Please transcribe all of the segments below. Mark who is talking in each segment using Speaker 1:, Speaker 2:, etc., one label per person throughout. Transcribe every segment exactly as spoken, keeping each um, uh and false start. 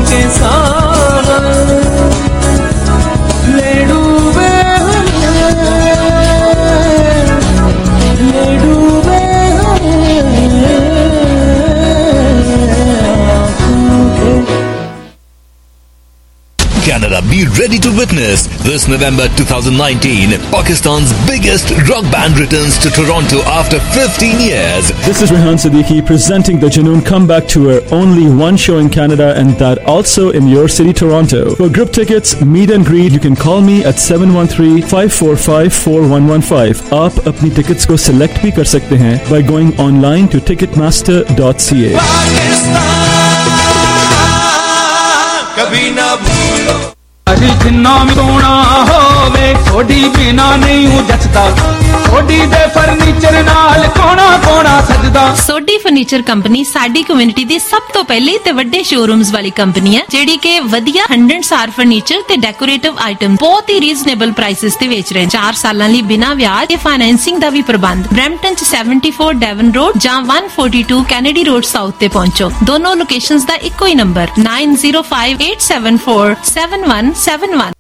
Speaker 1: के सावन ले डूबे ले डूबे
Speaker 2: Canada, be ready to witness this November twenty nineteen. Pakistan's biggest rock band returns to Toronto after fifteen years.
Speaker 3: This is Rehan Siddiqui presenting the Junoon Comeback Tour. Only one show in Canada and that also in your city, Toronto. For group tickets, meet and greet, you can call me at seven one three, five four five, four one one five. آپ اپنی tickets کو select بھی کر سکتے ہیں by going online to ticketmaster dot c a.
Speaker 1: کبھی نہ بھولو
Speaker 4: اجی جنہ سونا ہووے تھوڑی بنا نہیں جچدا سوڈی دے فرنیچر نال کونا کونا سجدا.
Speaker 5: سوڈی فرنیچر ਕੰਪਨੀ ਸਾਡੀ ਕਮਿਊਨਿਟੀ ਦੀ ਸਭ ਤੋਂ ਪਹਿਲੀ ਤੇ ਵੱਡੇ ਸ਼ੋਰੂਮਸ ਵਾਲੀ ਕੰਪਨੀ ਹੈ ਜਿਹੜੀ ਕਿ ਵਧੀਆ ਹੰਡਰਡ ਸਟਾਰ ਫਰਨੀਚਰ ਤੇ ਡੈਕੋਰੇਟਿਵ ਆਈਟਮ ਬਹੁਤ ਹੀ ਰੀਜ਼ਨੇਬਲ ਪ੍ਰਾਈਸਸ ਤੇ ਵੇਚ ਰਹੇ ਹਨ. ਚਾਰ ਸਾਲਾਂ ਲਈ ਬਿਨਾਂ ਵਿਆਜ ਤੇ ਫਾਈਨੈਂਸਿੰਗ ਦਾ ਵੀ ਪ੍ਰਬੰਧ. ਬਰੈਂਪਟਨ ਚ ਸੈਵਨਟੀ ਫੋਰ ਡੈਵਨ ਰੋਡ ਜਾਂ one forty-two Kennedy road south ਤੇ ਪਹੁੰਚੋ. ਦੋਨੋਂ ਲੋਕੇਸ਼ਨਸ ਦਾ ਇੱਕੋ ਹੀ number nine zero five eight seven four seven one seven one.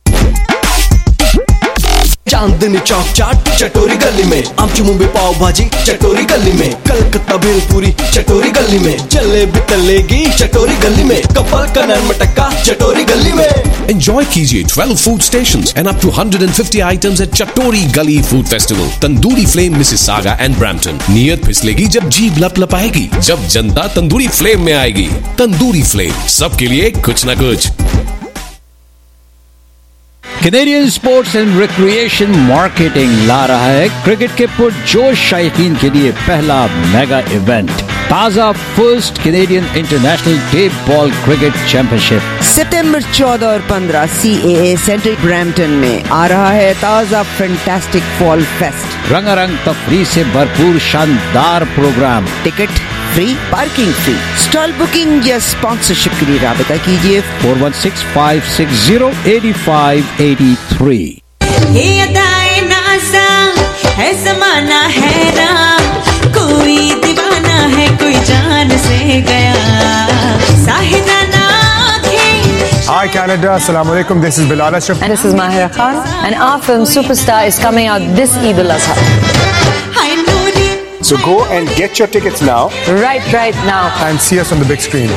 Speaker 1: Chandni Chowk chaat चटोरी गली में, आमची मुंबई पाव भाजी चटोरी गली में, कलकत्ता भेलपूरी चटोरी गली में, जलेबी तलेगी चटोरी गली में, कपल का नैन मटक्का चटोरी गली में.
Speaker 6: Enjoy कीजिए twelve food stations and up to one hundred fifty items at Chatori Gully Food Festival, Tandoori Flame, Mississauga and Brampton. नीयत फिसलेगी जब जीभ लपलपाएगी, जब जनता तंदूरी फ्लेम में आएगी. तंदूरी फ्लेम, सबके लिए कुछ न कुछ.
Speaker 7: Canadian sports and recreation marketing ला रहा है क्रिकेट के पुरजोश शायकीन के लिए पहला मेगा इवेंट, ताजा first Canadian international day ball cricket championship
Speaker 8: सितंबर चौदह और पंद्रह सी ए ए सेंटर ब्रैम्पटन में आ रहा है ताजा फैंटास्टिक फॉल फेस्ट.
Speaker 7: रंगारंग तफरीह से भरपूर शानदार program,
Speaker 8: ticket free, parking free. Stall booking या स्पॉन्सरशिप के लिए राबता कीजिए
Speaker 7: four one six five six zero eight five eight three.
Speaker 9: ये अदाए नाज़ा है ज़माना हैरान, कोई दीवाना है कोई जान से गया. Sahida
Speaker 10: Hi Canada, Assalamu alaikum, this is Bilal Ashraf.
Speaker 11: And this is Mahira Khan. And our film Superstar is coming out this Eid al-Adha.
Speaker 10: So go and get your tickets now.
Speaker 11: Right, right now.
Speaker 10: And see us on the big screen.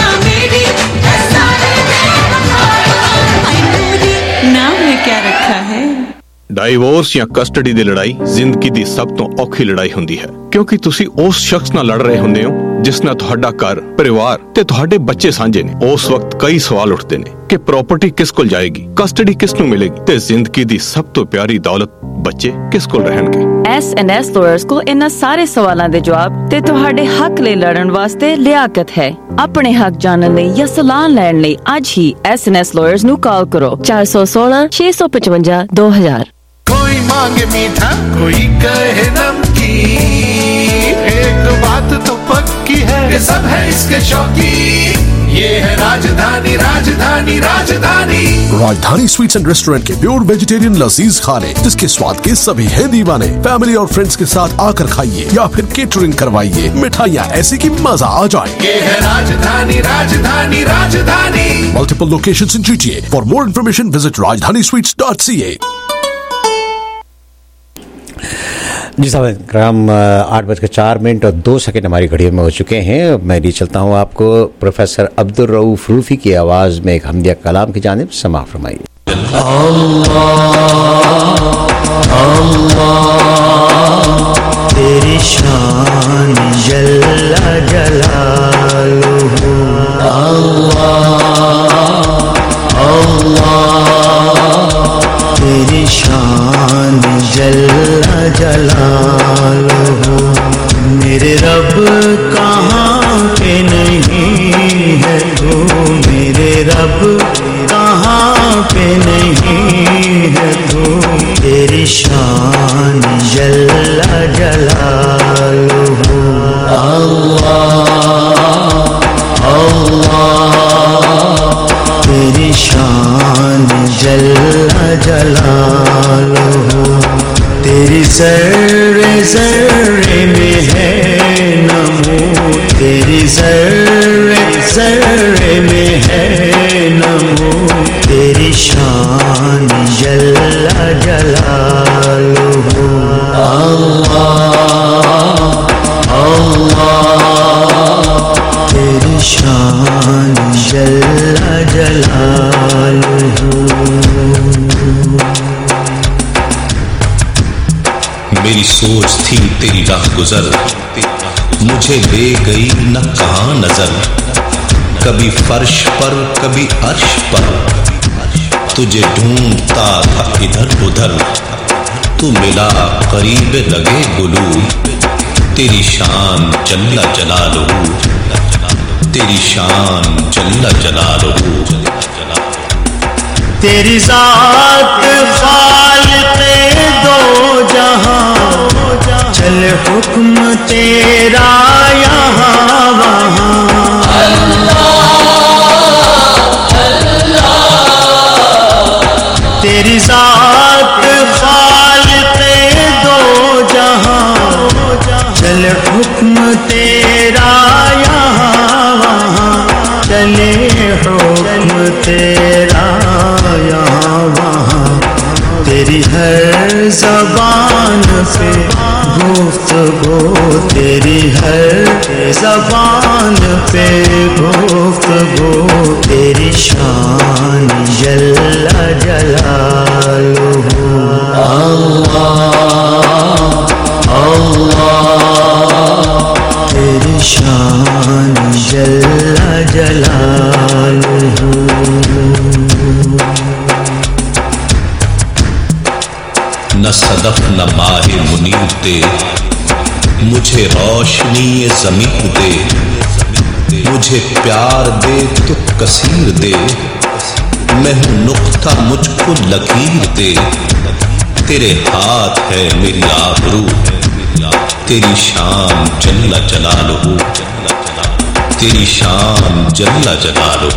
Speaker 9: नाम में क्या रखा है?
Speaker 12: Divorce ਜਾਂ custody ਦੀ ਲੜਾਈ ਜ਼ਿੰਦਗੀ ਦੀ ਸਭ ਤੋਂ ਔਖੀ ਲੜਾਈ ਹੁੰਦੀ ਹੈ, ਕਿਉਂਕਿ ਤੁਸੀਂ ਉਸ ਸ਼ਖਸ ਨਾਲ ਲੜ ਰਹੇ ਹੁੰਦੇ ਹੋ ਜਿਸ ਨਾਲ ਤੁਹਾਡਾ ਘਰ, ਪਰਿਵਾਰ ਤੇ ਤੁਹਾਡੇ ਬੱਚੇ ਸਾਂਝੇ ਨੇ. ਉਸ ਵਕਤ ਕਈ ਸਵਾਲ ਉੱਠਦੇ ਨੇ ਕਿ ਪ੍ਰਾਪਰਟੀ ਕਿਸ ਕੋਲ ਜਾਏਗੀ, ਕਸਟਡੀ ਕਿਸ ਨੂੰ ਮਿਲੇਗੀ ਤੇ ਜ਼ਿੰਦਗੀ ਦੀ ਸਭ ਤੋਂ ਪਿਆਰੀ ਦੌਲਤ ਬੱਚੇ ਕਿਸ ਕੋਲ ਰਹਿਣਗੇ.
Speaker 13: ਐਸ ਐਂਡ ਐਸ ਲਾਇਰਸ ਕੋਲ ਇਹਨਾਂ ਸਾਰੇ ਸਵਾਲਾਂ ਦੇ ਜਵਾਬ ਤੇ ਤੁਹਾਡੇ ਹੱਕ ਲਈ ਲੜਨ ਵਾਸਤੇ ਲਿਆਕਤ ਹੈ. ਆਪਣੇ ਹੱਕ ਜਾਣਨ ਲਈ ਜਾਂ ਸਲਾਹ ਲੈਣ ਲਈ ਅੱਜ ਹੀ ਐਸ ਐਂਡ ਐਸ ਲਾਇਰਸ ਨੂੰ ਕਾਲ ਕਰੋ four one six six five five two thousand.
Speaker 1: कोई मांगे मीठा कोई कहे नमकीन, एक बात तो पक्की है कि सब है इसके शौकीन. ये है राजधानी Rajdhani Rajdhani.
Speaker 6: Rajdhani sweets and restaurant के प्योर वेजिटेरियन लजीज खाने जिसके स्वाद के सभी है दीवाने. फैमिली और फ्रेंड्स के साथ आकर खाइए या फिर केटरिंग करवाइए. मिठाइयाँ ऐसी कि मजा आ जाए.
Speaker 1: ये है राजधानी राजधानी राजधानी.
Speaker 6: Multiple locations in G T A. For more information visit rajdhani sweets dot c a.
Speaker 7: जी साहब ग्राम आठ बजकर चार मिनट और दो सेकंड हमारी घड़ियों में हो चुके हैं. मैं लिए चलता हूँ आपको प्रोफेसर अब्दुल रऊफ रूफी की आवाज़ में एक हमदिया कलाम की जानिब समा फरमाइए.
Speaker 1: तेरी शान जल्ला जलालुहु, तेरी शान जल्ला जलालुहु. मेरे रब कहाँ पे नहीं है तू, मेरे रब कहाँ पे नहीं है तू. तेरी शान जल्ला जलालुहु. तेरी शान जल्ला जलालुहु. तेरी ज़र्रे ज़र्रे में है नमो, तेरी ज़र्रे ज़र्रे में है
Speaker 14: شان جل جلالہ.
Speaker 15: میری سوچ تھی تیری راہ گزر، مجھے لے گئی نہ کہاں نظر، کبھی فرش پر کبھی عرش پر، تجھے ڈھونڈتا تھا ادھر ادھر، تو ملا قریب لگے گلو، تیری شان جل جلالہ، تیری شان جل جلالہ.
Speaker 14: تیری ذات خالق دو جہاں، چل حکم تیرا یہاں وہاں. تیری ذات خالق دو جہاں، چل حکم تیرا یہاں وہاں، چلے حکم تیرا یہاں وہاں. تیری ہر زبان پہ گفتگو، تیری ہر زبان پہ گفتگو، تیری شان جل جلالہ. اللہ اللہ تیری شان جل جلالہ.
Speaker 15: نہ صدف نہ ماہ منیر دے، مجھے روشنی ضمیر دے، مجھے پیار دے تو کثیر دے، میں ہوں نقطہ مجھ کو لکیر دے. تیرے ہاتھ ہے میری آبرو، تیری شان جل جلالہ، تیری شان جل جلالہ.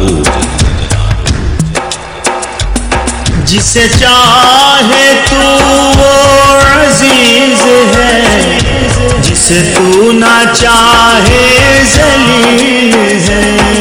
Speaker 14: جسے چاہے تو وہ عزیز ہے، جسے تو نہ چاہے ذلیل ہے.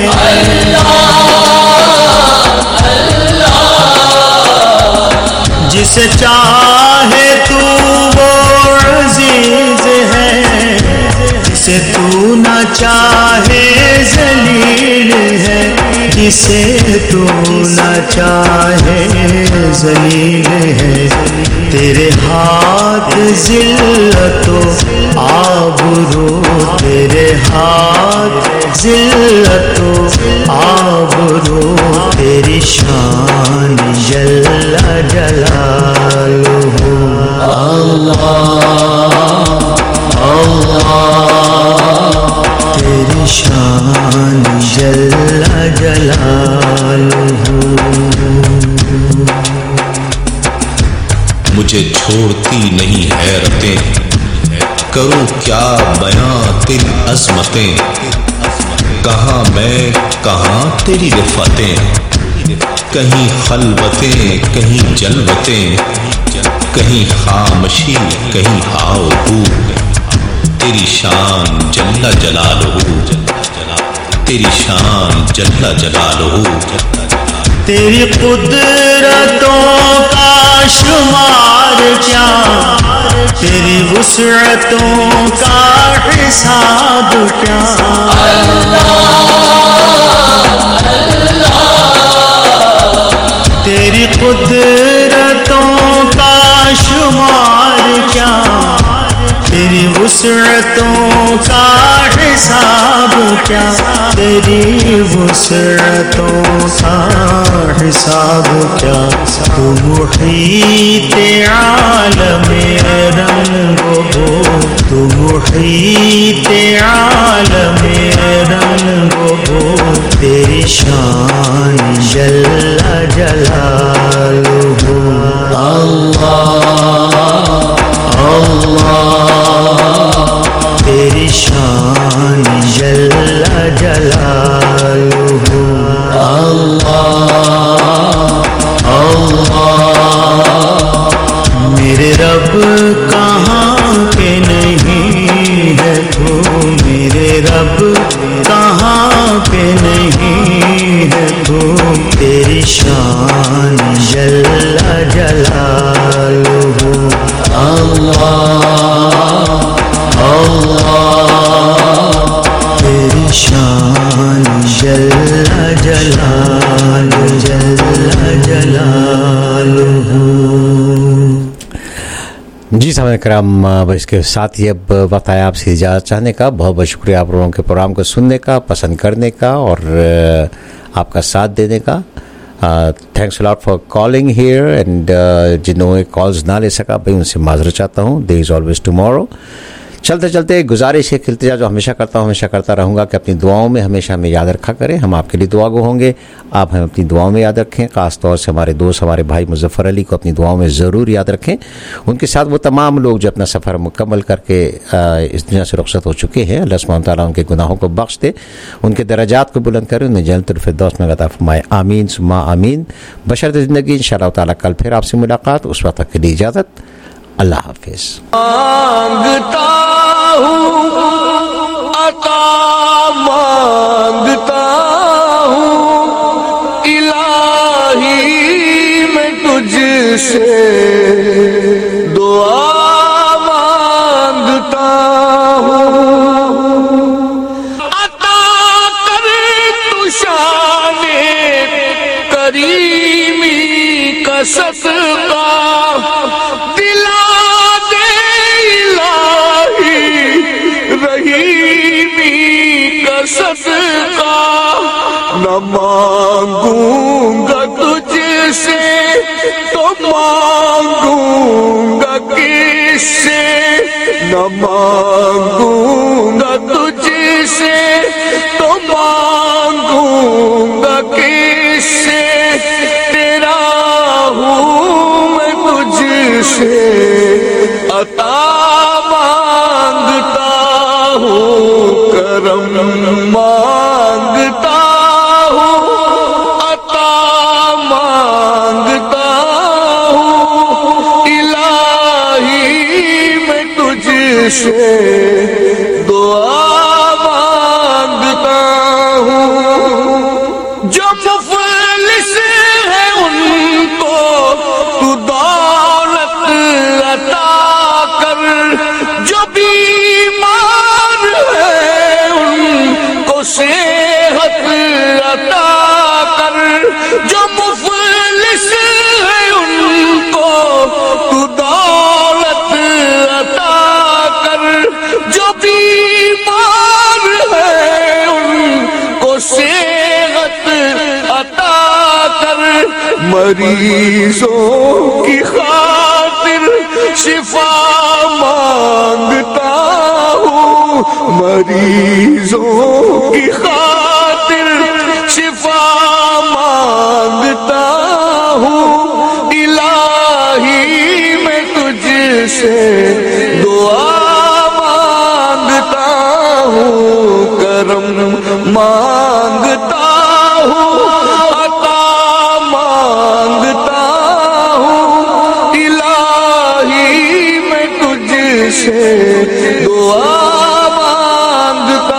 Speaker 14: جسے چاہے تو وہ عزیز ہے، جسے تو نہ چاہے ذلیل ہے، جسے تو نہ چاہے ذلیل ہے. تیرے ہاتھ ذلت و آبرو، تیرے ہاتھ ذلت و آبرو، تیری شان جل جلالہ. اللہ اللہ تیری شان جل جلالہ.
Speaker 15: مجھے چھوڑتی نہیں حیرتیں، کروں کیا بیاں تیری عظمتیں، کہاں میں کہاں تیری رفتیں، کہیں خلوتیں کہیں جلوتیں، کہیں خامشی کہیں ہاؤ ہو. تیری شان جل جلالہ، تیری شان جل جلالہ.
Speaker 14: تیری قدرتوں کا شمار کیا، تیری وسعتوں کا حساب کیا. تیری قدرتوں کا شمار کیا، تیری وسعتوں کا حساب کیا، تیری وسعتوں کا حساب کیا. تو محیط عالم رنگ و بو، تو محیط عالم رنگ و بو، تیری شان جل جلالہ. اللہ اللہ تیری شان جل جلالہ. اللہ اللہ میرے رب کہاں پہ نہیں ہے تو، میرے رب کہاں پہ نہیں ہے تو، تیری شان جل جلالہ. اللہ اللہ تیری شان जल्ला जलालु जल्ला जलालुहु।
Speaker 16: जी सामने कराम, अब इसके साथ ही अब वक्त आया आपसे इजाज़त चाहने का। बहुत बहुत शुक्रिया आप लोगों के प्रोग्राम को सुनने का, पसंद करने का और आपका साथ देने का। Thanks lot for calling here and जिन्होंने कॉल्स ना ले सका भाई उनसे माजरत चाहता हूँ। There is always tomorrow. चलते चलते गुजारिश है, खिलते जा जो हमेशा करता हूँ, हमेशा करता रहूँगा कि अपनी दुआओं में हमेशा हमें याद रखा करें। हम आपके लिए दुआ गो होंगे, आप हमें अपनी दुआओं में याद रखें। ख़ास तौर से हमारे दोस्त हमारे भाई मुज़फ़्फ़र अली को अपनी दुआओं में ज़रूर याद रखें। उनके साथ वो तमाम लोग जो अपना सफ़र मुकम्मल करके इस दुनिया से रुखसत हो चुके हैं, अल्लाह सुब्हानहू व तआला उनके गुनाहों को बख्श दे, उनके दर्जात को बुलंद करे, उन्हें जन्नतुल फिरदौस में अता फरमाए। आमीन सुम्मा आमीन। बशर्ते ज़िंदगी इंशाअल्लाह ताला कल फिर आपसे मुलाकात। उस वक्त तक के लिए इजाज़त, अल्लाह हाफिज़।
Speaker 17: मांगता हूँ अता मांगता हूँ इलाही मैं तुझसे दुआ मांगता हूँ। अता कर तू शाने करीमी का सदका सदका न मांगूंगा तुझसे तो मांगूंगा किससे, न मांगूंगा तुझसे तो मांगूंगा किससे, तेरा हूँ मैं तुझसे अता मांगता हूँ, करम मांगता हूँ, अता मांगता हूँ इलाही मैं तुझसे दुआ मांगता हूँ। जो मुफलिस है उनको तू दौलत अता कर, जो बीमार है उनको सेहत अता कर, जो मुफलिस है उनको तू दौलत अता कर, जो बीमार है उनको सेहत अता कर, मरीजों की खातिर शिफा मांगता हूँ, मरीजों की खातिर शिफा मांगता हूँ, इलाही मैं तुझसे दुआ मांगता हूँ, करम मांगता हूँ, अता मांगता हूँ, इलाही मैं तुझसे दुआ मांगता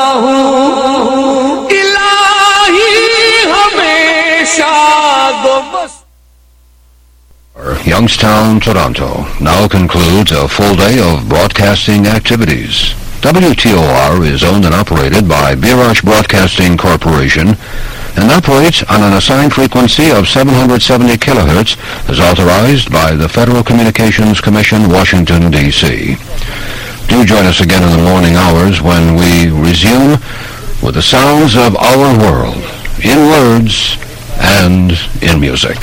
Speaker 17: हूँ, इलाही हमेशा दो मस्त।
Speaker 18: Youngstown, Toronto now concludes a full day of broadcasting activities. W T O R is owned and operated by Birash Broadcasting Corporation and operates on an assigned frequency of seven hundred seventy kilohertz as authorized by the Federal Communications Commission, Washington, D C Do join us again in the morning hours when we resume with the sounds of our world, in words and in music.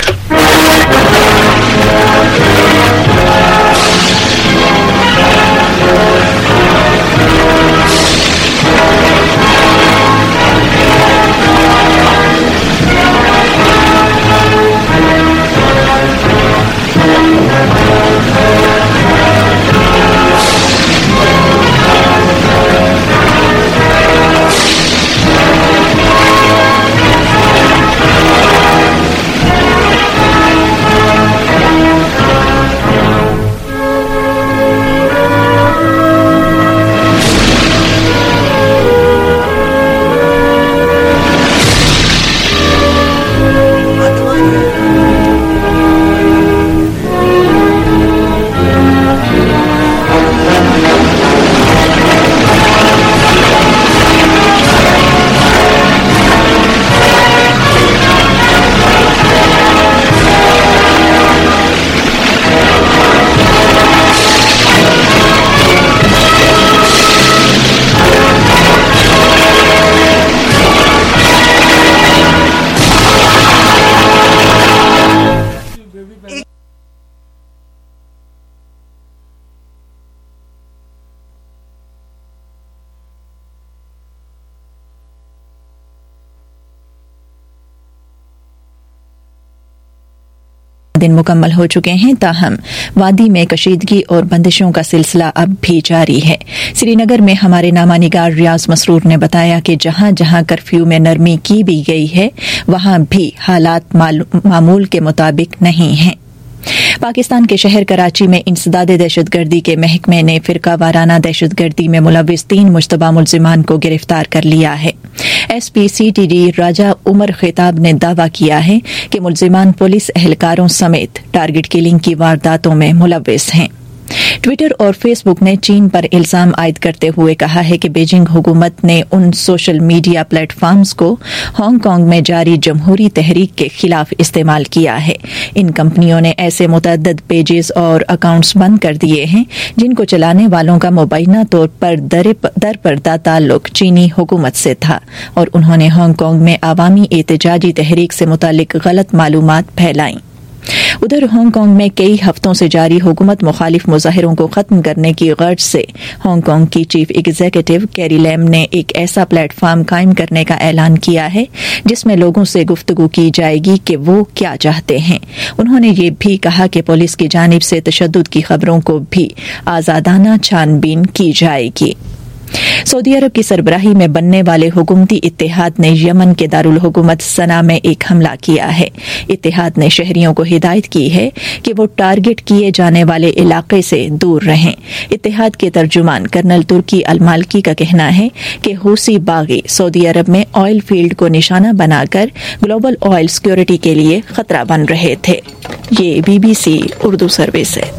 Speaker 19: दिन मुकम्मल हो चुके हैं, ताहम वादी में कशीदगी और बंदिशों का सिलसिला अब भी जारी है। श्रीनगर में हमारे नामा निगार रियाज मसरूर ने बताया कि जहां जहां कर्फ्यू में नरमी की भी गई है, वहां भी हालात मामूल के मुताबिक नहीं हैं। पाकिस्तान के शहर कराची में इंसदाद दहशतगर्दी के महकमे ने फिरका वाराना दहशतगर्दी में मुलविस तीन मुश्तबा मुलजिमान को गिरफ्तार कर लिया है। S P C T D Raja Umar Khitab ने दावा किया है कि मुलजिमान पुलिस एहलकारों समेत टारगेट किलिंग की वारदातों में मुलविस हैं। ट्विटर और फेसबुक ने चीन पर इल्जाम आयद करते हुए कहा है कि बीजिंग हुकूमत ने उन सोशल मीडिया प्लेटफॉर्म्स को हांगकांग में जारी जमहूरी तहरीक के खिलाफ इस्तेमाल किया है। इन कंपनियों ने ऐसे मुतअद्दिद पेजेस और अकाउंट्स बंद कर दिए हैं जिनको चलाने वालों का मुबैना तौर पर दर परदा ताल्लुक चीनी हुकूमत से था और उन्होंने हांगकांग में आवामी एहतजाजी तहरीक से मुतालिक गलत मालूमात फैलाई। उधर हांगकांग में कई हफ्तों से जारी हुकूमत मुखालिफ मुजाहिरों को खत्म करने की गर्ज से हांगकांग की चीफ एग्जीक्यूटिव कैरी लैम ने एक ऐसा प्लेटफॉर्म कायम करने का ऐलान किया है जिसमें लोगों से गुफ्तगू की जाएगी कि वो क्या चाहते हैं। उन्होंने ये भी कहा कि पुलिस की जानिब से तशद्दुद की खबरों को भी आज़ादाना छानबीन की जाएगी। सऊदी अरब की सरबराही में बनने वाले हुकूमती इत्तेहाद ने यमन के दारुल हुकूमत सना में एक हमला किया है। इत्तेहाद ने शहरियों को हिदायत की है कि वो टारगेट किए जाने वाले इलाके से दूर रहें। इत्तेहाद के तर्जुमान कर्नल तुर्की अल मालकी का कहना है कि हूसी बागी सऊदी अरब में ऑयल फील्ड को निशाना बनाकर ग्लोबल ऑयल सिक्योरिटी के लिए खतरा बन रहे थे। ये बीबीसी उर्दू सर्विस है।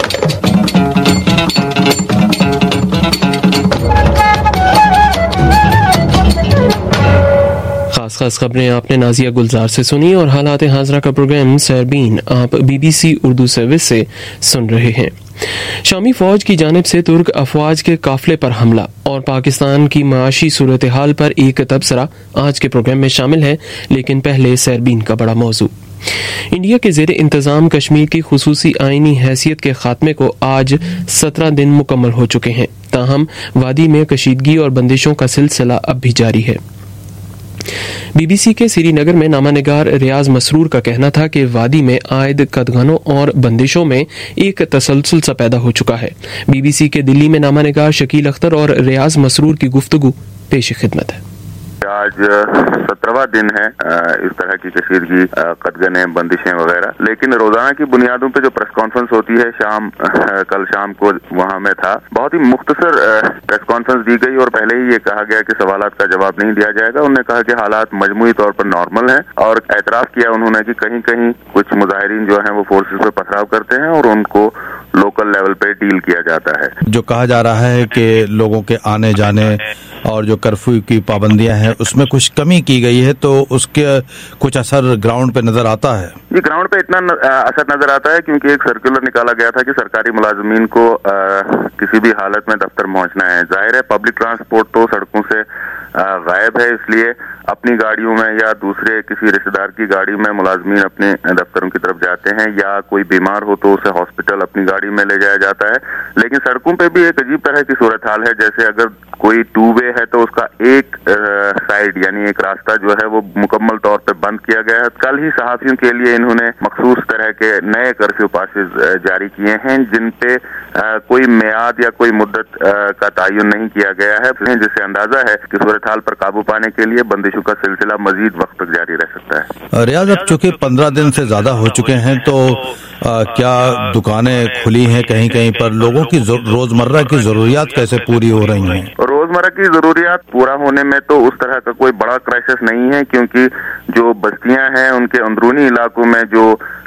Speaker 20: खास खास खबरें आपने नाजिया गुलजार से सुनी और हालात हाजरा का प्रोग्राम सरबीन आप बीबीसी उर्दू सर्विस से सुन रहे हैं। शामी फौज की जानिब से तुर्क अफवाज के काफिले पर हमला और पाकिस्तान की माशी सूरत हाल पर एक तबसरा आज के प्रोग्राम में शामिल है, लेकिन पहले सरबीन का बड़ा मौजू। इंडिया के ज़ेरे इंतजाम कश्मीर की खुसूसी आईनी हैसियत के खात्मे को आज सत्रह दिन मुकम्मल हो चुके हैं, ताहम वादी में कशीदगी और बंदिशों का सिलसिला अब भी जारी है। बीबीसी के श्रीनगर में नामानिगार रियाज मसरूर का कहना था कि वादी में आयद कदगनों और बंदिशों में एक तसलसल सा पैदा हो चुका है। बीबीसी के दिल्ली में नामानिगार शकील अख्तर और रियाज मसरूर की गुफ्तगू पेश खिदमत है।
Speaker 21: आज सत्रहवां दिन है इस तरह की कशीदगी, कदगने, बंदिशें वगैरह, लेकिन रोजाना की बुनियादों पे जो प्रेस कॉन्फ्रेंस होती है शाम कल शाम को वहां में था, बहुत ही मुख्तसर प्रेस कॉन्फ्रेंस दी गई और पहले ही ये कहा गया कि सवालात का जवाब नहीं दिया जाएगा। उन्होंने कहा कि हालात मजमूई तौर पर नॉर्मल है और एतराफ किया उन्होंने कि कहीं कहीं कुछ मुजाहिरीन जो है वो फोर्सेस पे पथराव करते हैं और उनको लोकल लेवल पे डील किया जाता है।
Speaker 22: जो कहा जा रहा है कि लोगों के आने जाने और जो कर्फ्यू की पाबंदियां हैं उसमें कुछ कमी की गई है, तो उसके कुछ असर ग्राउंड पे नजर आता है?
Speaker 21: जी, ग्राउंड पे इतना न, असर नजर आता है क्योंकि एक सर्कुलर निकाला गया था कि सरकारी मुलाजमीन को आ, किसी भी हालत में दफ्तर पहुंचना है। जाहिर है पब्लिक ट्रांसपोर्ट तो सड़कों से गायब है, इसलिए अपनी गाड़ियों में या दूसरे किसी रिश्तेदार की गाड़ी में मुलाजमीन अपने दफ्तरों की तरफ जाते हैं, या कोई बीमार हो तो उसे हॉस्पिटल अपनी गाड़ी में ले जाया जाता है। लेकिन सड़कों पे भी एक अजीब तरह की सूरत हाल है, जैसे अगर कोई टू वे है तो उसका एक साइड यानी एक रास्ता जो है वो मुकम्मल तौर पे बंद किया गया है। कल ही सहाफियों के लिए इन्होंने मखसूस तरह के नए कर्फ्यू पासेज जारी किए हैं जिन पे कोई मियाद या कोई मुद्दत का तयन नहीं किया गया है, जिससे अंदाजा है कि सूरत हाल पर काबू पाने के लिए बंदिशों का सिलसिला मजीद वक्त तक जारी रह सकता है।
Speaker 22: रियाज, अब चूंकि पंद्रह दिन से ज्यादा हो चुके हैं तो आ, क्या दुकानें खुली हैं कहीं कहीं पर? लोगों की रोजमर्रा की जरूरियात कैसे पूरी हो रही हैं?
Speaker 21: रोजमर्रा की जरूरियात पूरा होने में तो उस तरह का कोई बड़ा क्राइसिस नहीं है, क्योंकि जो बस्तियां हैं उनके अंदरूनी इलाकों में जो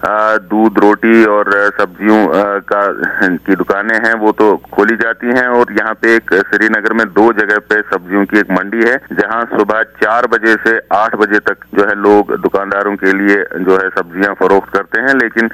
Speaker 21: दूध, रोटी और सब्जियों का की दुकानें हैं वो तो खोली जाती हैं। और यहाँ पे एक श्रीनगर में दो जगह पे सब्जियों की एक मंडी है जहाँ सुबह चार बजे से आठ बजे तक जो है लोग दुकानदारों के लिए जो है सब्जियां फरोख्त करते हैं, लेकिन जो ही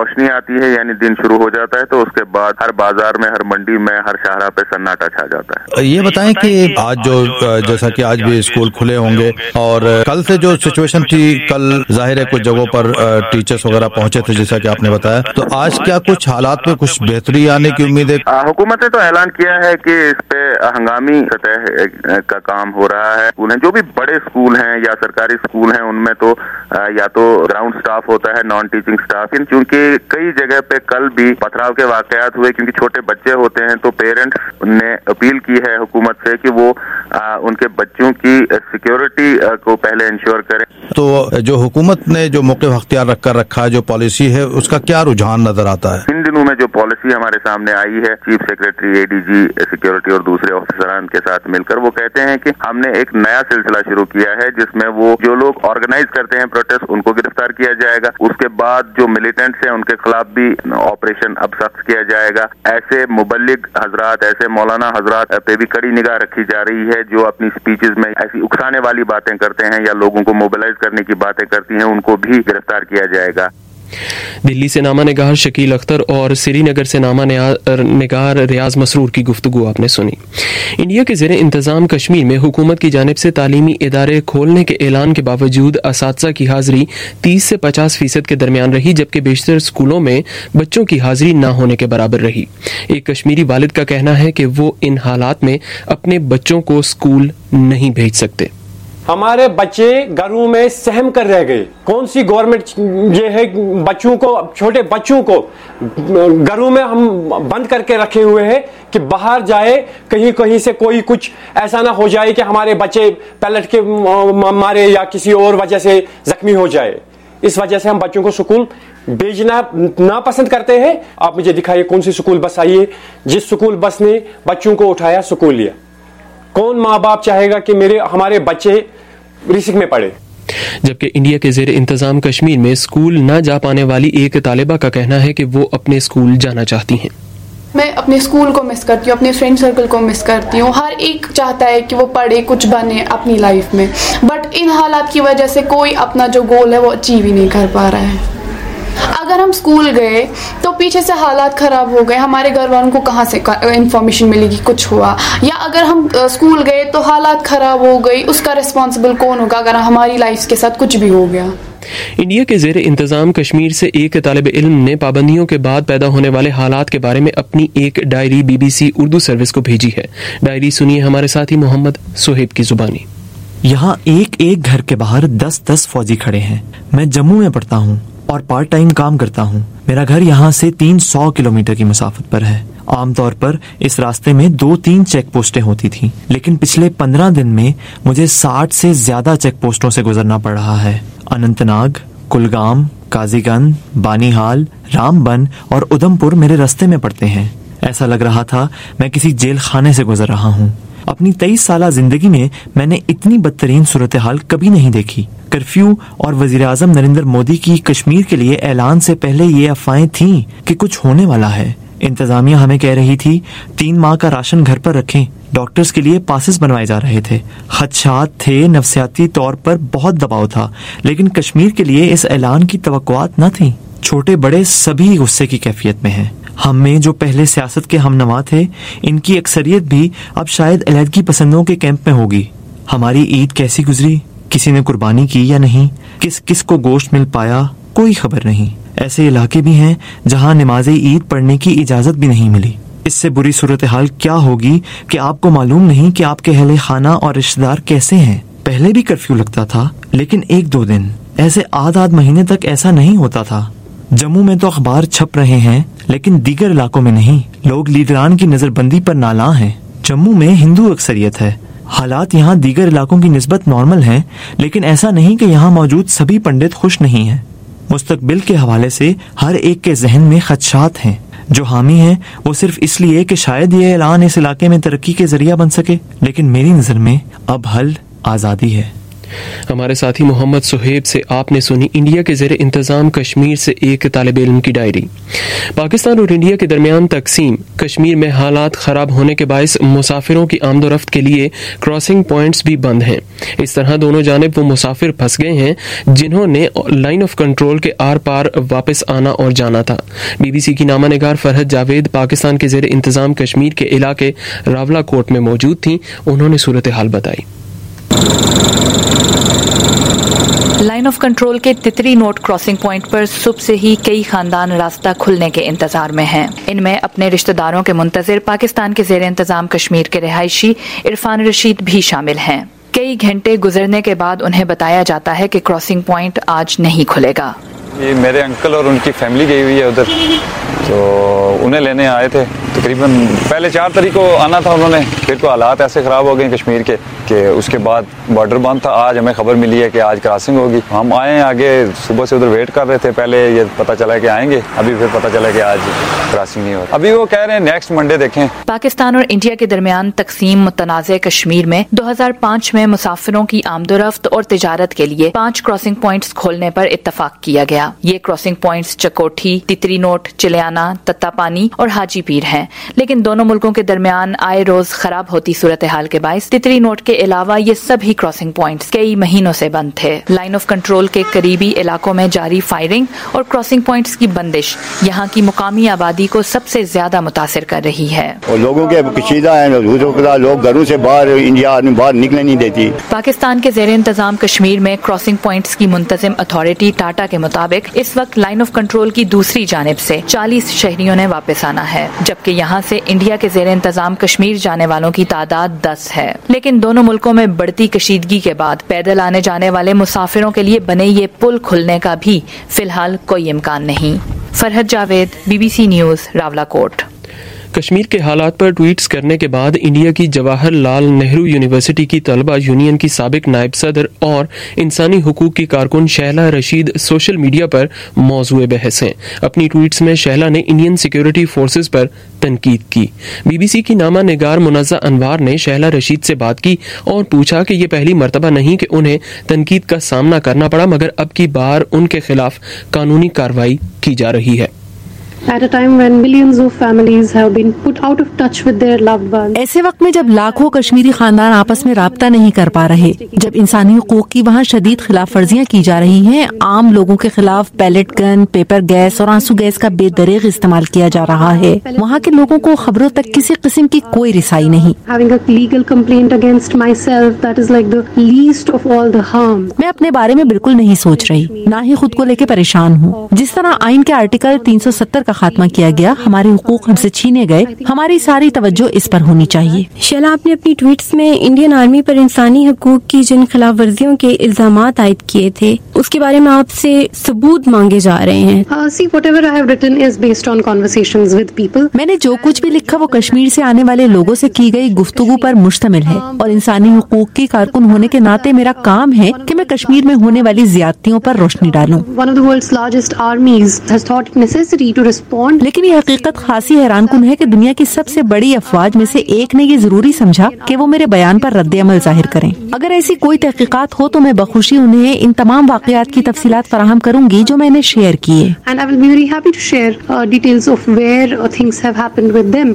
Speaker 21: रोशनी आती है यानी दिन शुरू हो जाता है, तो उसके बाद हर बाजार में, हर मंडी में, हर शाहरा पे सन्नाटा छा जाता है।
Speaker 22: ये बताएं कि आज जो जैसा कि आज भी स्कूल खुले होंगे और कल से जो सिचुएशन थी, कल जाहिर है कुछ जगहों पर टीचर्स वगैरह पहुंचे थे जैसा कि आपने बताया, तो आज क्या कुछ हालात में कुछ बेहतरी आने की उम्मीद है?
Speaker 21: हुकूमत ने तो ऐलान किया है कि इस पे हंगामी सतह का काम हो रहा है। स्कूल हैं, जो भी बड़े स्कूल हैं या सरकारी स्कूल हैं, उनमें तो या तो ग्राउंड स्टाफ होता है, नॉन टीचिंग स्टाफ, क्योंकि कई जगह पे कल भी पथराव के वाकयात हुए, क्योंकि छोटे बच्चे होते हैं, तो पेरेंट्स ने अपील की है हुकूमत से कि वो आ, उनके बच्चों की सिक्योरिटी को पहले इंश्योर करें।
Speaker 22: तो जो हुकूमत ने जो मौक़िफ़ अख्तियार रख कर रखा है, जो पॉलिसी है, उसका क्या रुझान नजर आता है?
Speaker 21: इन दिनों में जो पॉलिसी हमारे सामने आई है, चीफ सेक्रेटरी, एडीजी सिक्योरिटी और दूसरे ऑफिसरान के साथ मिलकर, वो कहते हैं कि हमने एक नया सिलसिला शुरू किया है जिसमें वो जो लोग ऑर्गेनाइज करते हैं प्रोटेस्ट, उनको गिरफ्तार किया जाएगा। उसके बाद जो मिलिटेंट्स हैं उनके खिलाफ भी ऑपरेशन अब सख्त किया जाएगा। ऐसे मुबल्लिग हजरात, ऐसे मौलाना हजरात पे भी कड़ी निगाह रखी जा रही है जो अपनी स्पीचेस में ऐसी उकसाने वाली बातें करते हैं या लोगों को मोबिलाइज करने की बातें करती हैं, उनको भी गिरफ्तार किया जाएगा।
Speaker 20: दिल्ली से नामा निगार शकील अख्तर और श्रीनगर से नामा निगार रियाज मसरूर की गुफ्तगू आपने सुनी। इंडिया के ज़ेरे इंतज़ाम कश्मीर में हुकूमत की जानिब से तालीमी इदारे खोलने के ऐलान के बावजूद असातिज़ा की हाज़िरी तीस से पचास फीसद के दरमियान रही, जबकि बेशतर स्कूलों में बच्चों की हाज़िरी न होने के बराबर रही। एक कश्मीरी वालिद का कहना है कि वो इन हालात में अपने बच्चों को स्कूल नहीं भेज सकते।
Speaker 2: हमारे बच्चे घरों में सहम कर रह गए। कौन सी गवर्नमेंट ये है, बच्चों को, छोटे बच्चों को घरों में हम बंद करके रखे हुए हैं कि बाहर जाए, कहीं कहीं से कोई कुछ ऐसा ना हो जाए कि हमारे बच्चे पलट के मारे या किसी और वजह से जख्मी हो जाए। इस वजह से हम बच्चों को स्कूल भेजना ना पसंद करते हैं। आप मुझे दिखाइए कौन सी स्कूल बस आई है जिस स्कूल बस ने बच्चों को उठाया, स्कूल लिया। कौन माँ बाप चाहेगा कि मेरे हमारे बच्चे रिस्क में पड़े?
Speaker 20: जबकि इंडिया के ज़ेरे इंतजाम कश्मीर में स्कूल न जा पाने वाली एक तालिबा का कहना है कि वो अपने स्कूल जाना चाहती हैं।
Speaker 3: मैं अपने स्कूल को मिस करती हूँ, अपने फ्रेंड सर्कल को मिस करती हूँ। हर एक चाहता है कि वो पढ़े, कुछ बने अपनी लाइफ में, बट इन हालात की वजह से कोई अपना जो गोल है वो अचीव ही नहीं कर पा रहा है। अगर हम स्कूल गए तो पीछे से हालात ख़राब हो गए, हमारे घर वालों को कहाँ से इंफॉर्मेशन मिलेगी कुछ हुआ, या अगर हम स्कूल गए तो हालात ख़राब हो गई, उसका रिस्पॉन्सिबल कौन होगा अगर हमारी लाइफ के साथ कुछ भी हो गया।
Speaker 20: इंडिया के ज़ेरे इंतज़ाम कश्मीर से एक तालिब इल्म ने पाबंदियों के बाद पैदा होने वाले हालात के बारे में अपनी एक डायरी बीबीसी उर्दू सर्विस को भेजी है। डायरी सुनिए हमारे साथी मोहम्मद सुहेब की जुबानी।
Speaker 23: यहाँ एक एक घर के बाहर दस दस फौजी खड़े हैं। मैं जम्मू में पढ़ता हूँ और पार्ट टाइम काम करता हूँ। मेरा घर यहाँ से तीन सौ किलोमीटर की मुसाफत पर है। आमतौर पर इस रास्ते में दो तीन चेक पोस्टें होती थीं, लेकिन पिछले पंद्रह दिन में मुझे साठ से ज्यादा चेक पोस्टों से गुजरना पड़ रहा है। अनंतनाग, कुलगाम, काजीगंज, बानीहाल, रामबन और उधमपुर मेरे रास्ते में पड़ते हैं। ऐसा लग रहा था मैं किसी जेल खाने से गुजर रहा हूँ। अपनी तेईस साल जिंदगी में मैंने इतनी बदतरीन सूरत हाल कभी नहीं देखी। कर्फ्यू और वजीर आजम नरेंद्र मोदी की कश्मीर के लिए ऐलान से पहले ये अफवाहें थीं कि कुछ होने वाला है। इंतजामिया हमें कह रही थी तीन माह का राशन घर पर रखें। डॉक्टर्स के लिए पासेस बनवाए जा रहे थे। खदशात थे, नफ्सियाती तौर पर बहुत दबाव था, लेकिन कश्मीर के लिए इस ऐलान की तवक्कुआत न थी। छोटे बड़े सभी गुस्से की कैफियत में हैं। हम में जो पहले सियासत के हमनवा थे, इनकी अक्सरियत भी अब शायद अलहदगी पसंदों के कैंप में होगी। हमारी ईद कैसी गुजरी, किसी ने कुर्बानी की या नहीं, किस किस को गोश्त मिल पाया, कोई खबर नहीं। ऐसे इलाके भी हैं जहां नमाज़े ईद पढ़ने की इजाजत भी नहीं मिली। इससे बुरी सूरत हाल क्या होगी कि आपको मालूम नहीं कि आपके अहले खाना और रिश्तेदार कैसे हैं। पहले भी कर्फ्यू लगता था, लेकिन एक दो दिन, ऐसे आध आध महीने तक ऐसा नहीं होता था। जम्मू में तो अखबार छप रहे हैं, लेकिन दीगर इलाकों में नहीं। लोग लीडरान की नजरबंदी पर नाला हैं। जम्मू में हिंदू अक्सरियत है। हालात यहाँ दीगर इलाकों की निस्बत नॉर्मल हैं, लेकिन ऐसा नहीं कि यहाँ मौजूद सभी पंडित खुश नहीं हैं। मुस्तकबिल के हवाले से हर एक के जहन में खदशात हैं। जो हामी हैं वो सिर्फ इसलिए कि शायद ये ऐलान इस इलाके में तरक्की के जरिया बन सके, लेकिन मेरी नजर में अब हल आजादी है।
Speaker 20: हमारे साथी मोहम्मद सुहेब से आपने सुनी इंडिया के ज़ेरे इंतज़ाम कश्मीर से एक तालिब इल्म की डायरी। पाकिस्तान और इंडिया के दरमियान तकसीम कश्मीर में हालात ख़राब होने के बायस मुसाफिरों की आमदोरफ्त के लिए क्रॉसिंग पॉइंट्स भी बंद हैं। इस तरह दोनों जानिब वो मुसाफिर फंस गए हैं जिन्होंने लाइन ऑफ कंट्रोल के आर पार वापस आना और जाना था। बीबीसी की नामा निगार फरहत जावेद पाकिस्तान के ज़ेरे इंतज़ाम कश्मीर के इलाके रावला कोट में मौजूद थीं। उन्होंने सूरत हाल बताई।
Speaker 19: लाइन ऑफ कंट्रोल के तितरी नोट क्रॉसिंग पॉइंट पर सुबह से ही कई खानदान रास्ता खुलने के इंतजार में हैं। इनमें अपने रिश्तेदारों के मुंतजिर पाकिस्तान के ज़ेरे इंतजाम कश्मीर के रिहायशी इरफान रशीद भी शामिल हैं। कई घंटे गुजरने के बाद उन्हें बताया जाता है कि क्रॉसिंग पॉइंट आज नहीं खुलेगा।
Speaker 4: ये मेरे अंकल और उनकी फैमिली गई हुई है उधर, तो उन्हें लेने आए थे। तकरीबन पहले चार तारीख को आना था उन्होंने, फिर तो हालात ऐसे ख़राब हो गए कश्मीर के कि उसके बाद बॉर्डर बंद था। आज हमें खबर मिली है कि आज क्रॉसिंग होगी। हम आए हैं आगे, सुबह से उधर वेट कर रहे थे। पहले ये पता चला कि आएंगे, अभी फिर पता चला कि आज क्रॉसिंग नहीं हो रही। अभी वो कह रहे हैं नेक्स्ट मंडे देखें।
Speaker 19: पाकिस्तान और इंडिया के दरमियान तकसीम मुतनाज़ कश्मीर में दो हज़ार पाँच में मुसाफिरों की आमदोरफ्त और तिजारत के लिए पांच क्रॉसिंग पॉइंट्स खोलने पर इत्तफाक किया गया। ये क्रॉसिंग पॉइंट्स चकोठी, तितरी नोट, चिलियाना, तत्तापानी और हाजी पीर हैं। लेकिन दोनों मुल्कों के दरमियान आए रोज खराब होती सूरत हाल के बायस तितरी नोट के अलावा ये सभी क्रॉसिंग पॉइंट्स कई महीनों से बंद थे। लाइन ऑफ कंट्रोल के करीबी इलाकों में जारी फायरिंग और क्रॉसिंग पॉइंट्स की बंदिश यहाँ की मुकामी आबादी को सबसे ज्यादा मुतासिर कर रही है।
Speaker 5: और लोगों के कशीदा है, लोग घरों से बाहर इंडिया बाहर निकलने नहीं देती।
Speaker 19: पाकिस्तान के ज़ेरे इंतजाम कश्मीर में क्रॉसिंग पॉइंट्स की मुंतजिम अथॉरिटी टाटा के मुताबिक इस वक्त लाइन ऑफ कंट्रोल की दूसरी जानिब से चालीस शहरियों ने वापस आना है, जबकि यहाँ से इंडिया के ज़ेरे इंतजाम कश्मीर जाने वालों की तादाद दस है। लेकिन दोनों मुल्कों में बढ़ती कशीदगी के बाद पैदल आने जाने वाले मुसाफिरों के लिए बने ये पुल खुलने का भी फिलहाल कोई इम्कान नहीं। Farhat Javed, BBC news, Rawalakot.
Speaker 20: कश्मीर के हालात पर ट्वीट्स करने के बाद इंडिया की जवाहरलाल नेहरू यूनिवर्सिटी की तलबा यूनियन की साबिक नायब सदर और इंसानी हुकूक की कारकुन शहला रशीद सोशल मीडिया पर मौजूए बहस हैं। अपनी ट्वीट्स में शहला ने इंडियन सिक्योरिटी फोर्सेस पर तनकीद की। बीबीसी की नामा निगार मुनज़्ज़ा अनवार ने शहला रशीद से बात की और पूछा कि ये पहली मर्तबा नहीं कि उन्हें तनकीद का सामना करना पड़ा, मगर अब की बार उनके खिलाफ कानूनी कार्रवाई की जा रही है।
Speaker 8: At a time when millions of families have been put out of touch with their loved ones.
Speaker 24: ऐसे वक्त में जब लाखों कश्मीरी खानदान आपस में राब्ता नहीं कर पा रहे, जब इंसानी हुकूक की वहाँ शदीद खिलाफ वर्जियाँ की जा रही हैं, आम लोगों के खिलाफ पैलेट गन, पेपर गैस और आंसू गैस का बेदरेग इस्तेमाल किया जा रहा है, वहाँ के लोगों को खबरों तक किसी किस्म की कोई रिसाई नहीं।
Speaker 8: Having a legal complaint against myself, that is like the least of all the harm.
Speaker 24: मैं अपने बारे में बिल्कुल नहीं सोच रही, ना ही खुद को लेके परेशान हूँ। जिस तरह आइन के आर्टिकल तीन सौ सत्तर का खात्मा किया गया, हमारे हुकूक हमसे छीने गए, हमारी सारी तवज्जो इस पर होनी चाहिए।
Speaker 8: शैला, आपने अपनी ट्वीट्स में इंडियन आर्मी पर इंसानी हुकूक की जिन खिलाफ वर्जियों के इल्जामात आयद किए थे, उसके बारे में आपसे सबूत मांगे जा रहे हैं। uh, see, whatever I have written is based on conversations with people.
Speaker 24: मैंने जो कुछ भी लिखा वो कश्मीर से आने वाले लोगों से की गई गुफ्तगू पर मुश्तमिल है और इंसानी हुकूक की कारकुन होने के नाते मेरा काम है कि मैं कश्मीर में होने वाली ज्यादतियों पर रोशनी डालूं।
Speaker 8: One of the world's largest armies has thought it necessary to respond.
Speaker 24: लेकिन ये हकीकत खासी हैरानकुन है कि दुनिया की सबसे बड़ी अफवाज में से एक ने ये जरूरी समझा कि वो मेरे बयान पर रद्द अमल जाहिर करें। अगर ऐसी कोई तहकीकात हो तो मैं बखुशी उन्हें इन तमाम वाकयात की तफसीलात फराहम करूंगी जो मैंने शेयर किए।
Speaker 8: And I will be very happy to share uh, details of where things have happened with them.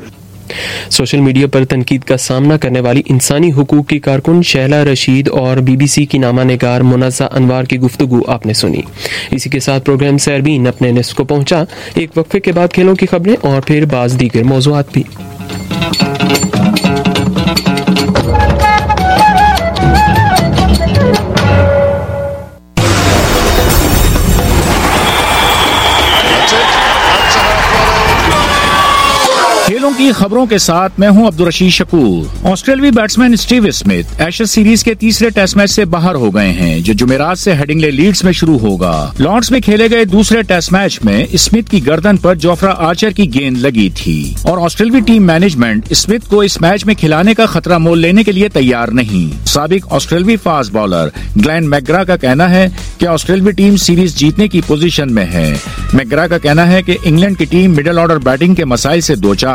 Speaker 20: Social media पर तनकीद का सामना करने वाली इंसानी हुकूक की कारकुन शहला रशीद और बीबीसी की नामा निगार मुनज़्ज़ा अनवार की गुफ्तगू आपने सुनी। इसी के साथ प्रोग्राम सैरबीन अपने निस्फ़ को पहुंचा। एक वक्फे के बाद खेलों की खबरें और फिर बाज़ दीगर मौज़ूआत भी।
Speaker 7: खेलों की खबरों के साथ मैं हूं अब्दुल रशीद शकूर। ऑस्ट्रेलियाई batsman Steve Smith Ashes series के तीसरे टेस्ट मैच से बाहर हो गए हैं, जो जुमेरात से हेडिंगले लीड्स में शुरू होगा। लॉर्ड्स में खेले गए दूसरे टेस्ट मैच में स्मिथ की गर्दन पर जोफ्रा आर्चर की गेंद लगी थी और ऑस्ट्रेलियाई टीम मैनेजमेंट स्मिथ को इस मैच में खिलाने का खतरा मोल लेने के लिए तैयार नहीं। साबिक ऑस्ट्रेलियाई फास्ट बॉलर ग्लेन मैकग्रा का कहना है कि ऑस्ट्रेलियाई टीम सीरीज जीतने की पोजीशन में है। मैकग्रा का कहना है कि इंग्लैंड की टीम मिडिल ऑर्डर बैटिंग के मसाइल से दो चार है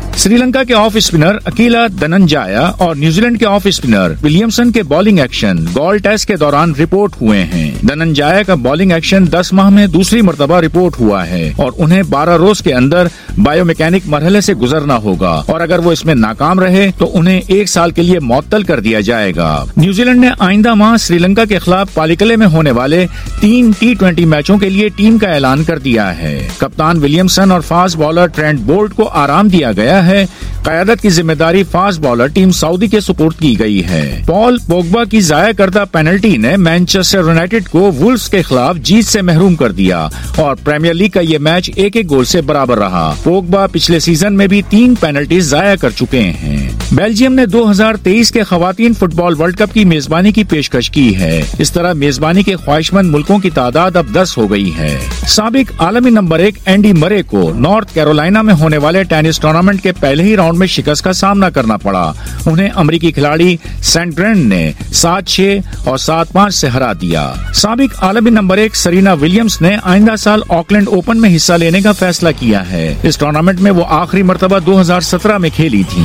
Speaker 9: श्री लंका के ऑफ स्पिनर अकीला धनंजाया और न्यूजीलैंड के ऑफ स्पिनर विलियमसन के बॉलिंग एक्शन गॉल टेस्ट के दौरान रिपोर्ट हुए हैं। धनंजाया का बॉलिंग एक्शन दस माह में दूसरी मर्तबा रिपोर्ट हुआ है और उन्हें बारह रोज के अंदर बायोमैकेनिक मरहले से गुजरना होगा और अगर वो इसमें नाकाम रहे तो उन्हें एक साल के लिए मुअत्तल कर दिया जाएगा। न्यूजीलैंड ने आइंदा माह श्रीलंका के खिलाफ पालिकले में होने वाले तीन टी ट्वेंटी मैचों के लिए टीम का ऐलान कर दिया है। कप्तान विलियमसन और फास्ट बॉलर ट्रेंट बोल्ट को आराम दिया गया है। क़यादत की जिम्मेदारी फास्ट बॉलर टीम सऊदी के सुपुर्द की गई है। पॉल पोग्बा की जाया करदा पेनल्टी ने मैनचेस्टर यूनाइटेड को वुल्व्स के खिलाफ जीत से महरूम कर दिया और प्रीमियर लीग का ये मैच एक एक गोल से बराबर रहा। पोग्बा पिछले सीजन में भी तीन पेनल्टीज जाया कर चुके हैं। बेल्जियम ने दो हज़ार तेईस के खवातीन फुटबॉल वर्ल्ड कप की मेजबानी की पेशकश की है। इस तरह मेजबानी के ख्वाहिशमंद मुल्कों की तादाद अब दस हो गई है। साबिक आलमी नंबर एक एंडी मरे को नॉर्थ कैरोलिना में होने वाले टेनिस टूर्नामेंट के पहले ही राउंड में शिकस्त का सामना करना पड़ा। उन्हें अमेरिकी खिलाड़ी सैंड्रेन ने सात छह और सात पाँच से हरा दिया। साबिक आलमी नंबर एक सरीना विलियम्स ने आइंदा साल ऑकलैंड ओपन में हिस्सा लेने का फैसला किया है। इस टूर्नामेंट में वो आखिरी मर्तबा दो हज़ार सत्रह में खेली थी।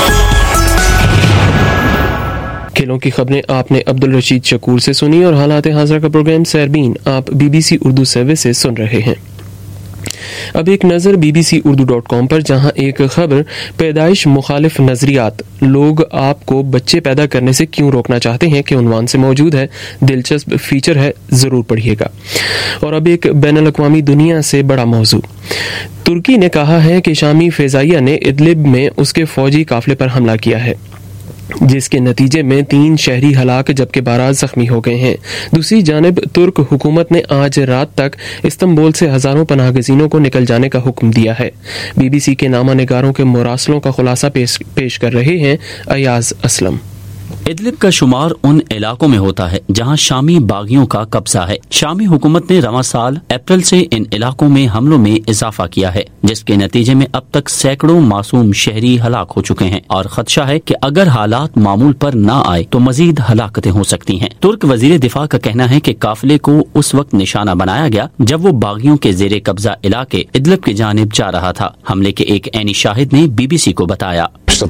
Speaker 20: खेलों की खबरें आपने अब्दुल रशीद शकूर से सुनी और हालात हाज़िर का प्रोग्राम सैरबीन आप बीबीसी उर्दू सर्विस से सुन रहे हैं। अब एक नज़र बीबीसी उर्दू डॉट कॉम पर, जहां एक खबर पैदाइश मुखालिफ नजरियात लोग आपको बच्चे पैदा करने से क्यों रोकना चाहते हैं के उन्वान से मौजूद है। दिलचस्प फीचर है, जरूर पढ़िएगा। और अब एक बैनुल अक़वामी दुनिया से बड़ा मौजू, तुर्की ने कहा है कि शामी फ़िज़ाइया ने इदलिब में उसके फौजी काफिले पर हमला किया है, जिसके नतीजे में तीन शहरी हलाक जबकि बारह जख्मी हो गए हैं। दूसरी जानिब तुर्क हुकूमत ने आज रात तक इस्तांबुल से हजारों पनाहगज़ीनों को निकल जाने का हुक्म दिया है। बीबीसी के नामा निगारों के मुरासलों का खुलासा पेश, पेश कर रहे हैं अयाज असलम।
Speaker 10: इदलिब का शुमार उन इलाकों में होता है जहां शामी बागियों का कब्जा है। शामी हुकूमत ने रवां साल अप्रैल से इन इलाकों में हमलों में इजाफा किया है, जिसके नतीजे में अब तक सैकड़ों मासूम शहरी हलाक हो चुके हैं और खदशा है कि अगर हालात मामूल पर न आए तो मजीद हलाकतें हो सकती हैं। तुर्क वजीर दिफा का कहना है कि काफिले को उस वक्त निशाना बनाया गया जब वो बागियों के जेरे कब्जा इलाके इदलिब की जानिब जा रहा था। हमले के एक ऐनी शाहिद ने बीबीसी को बताया,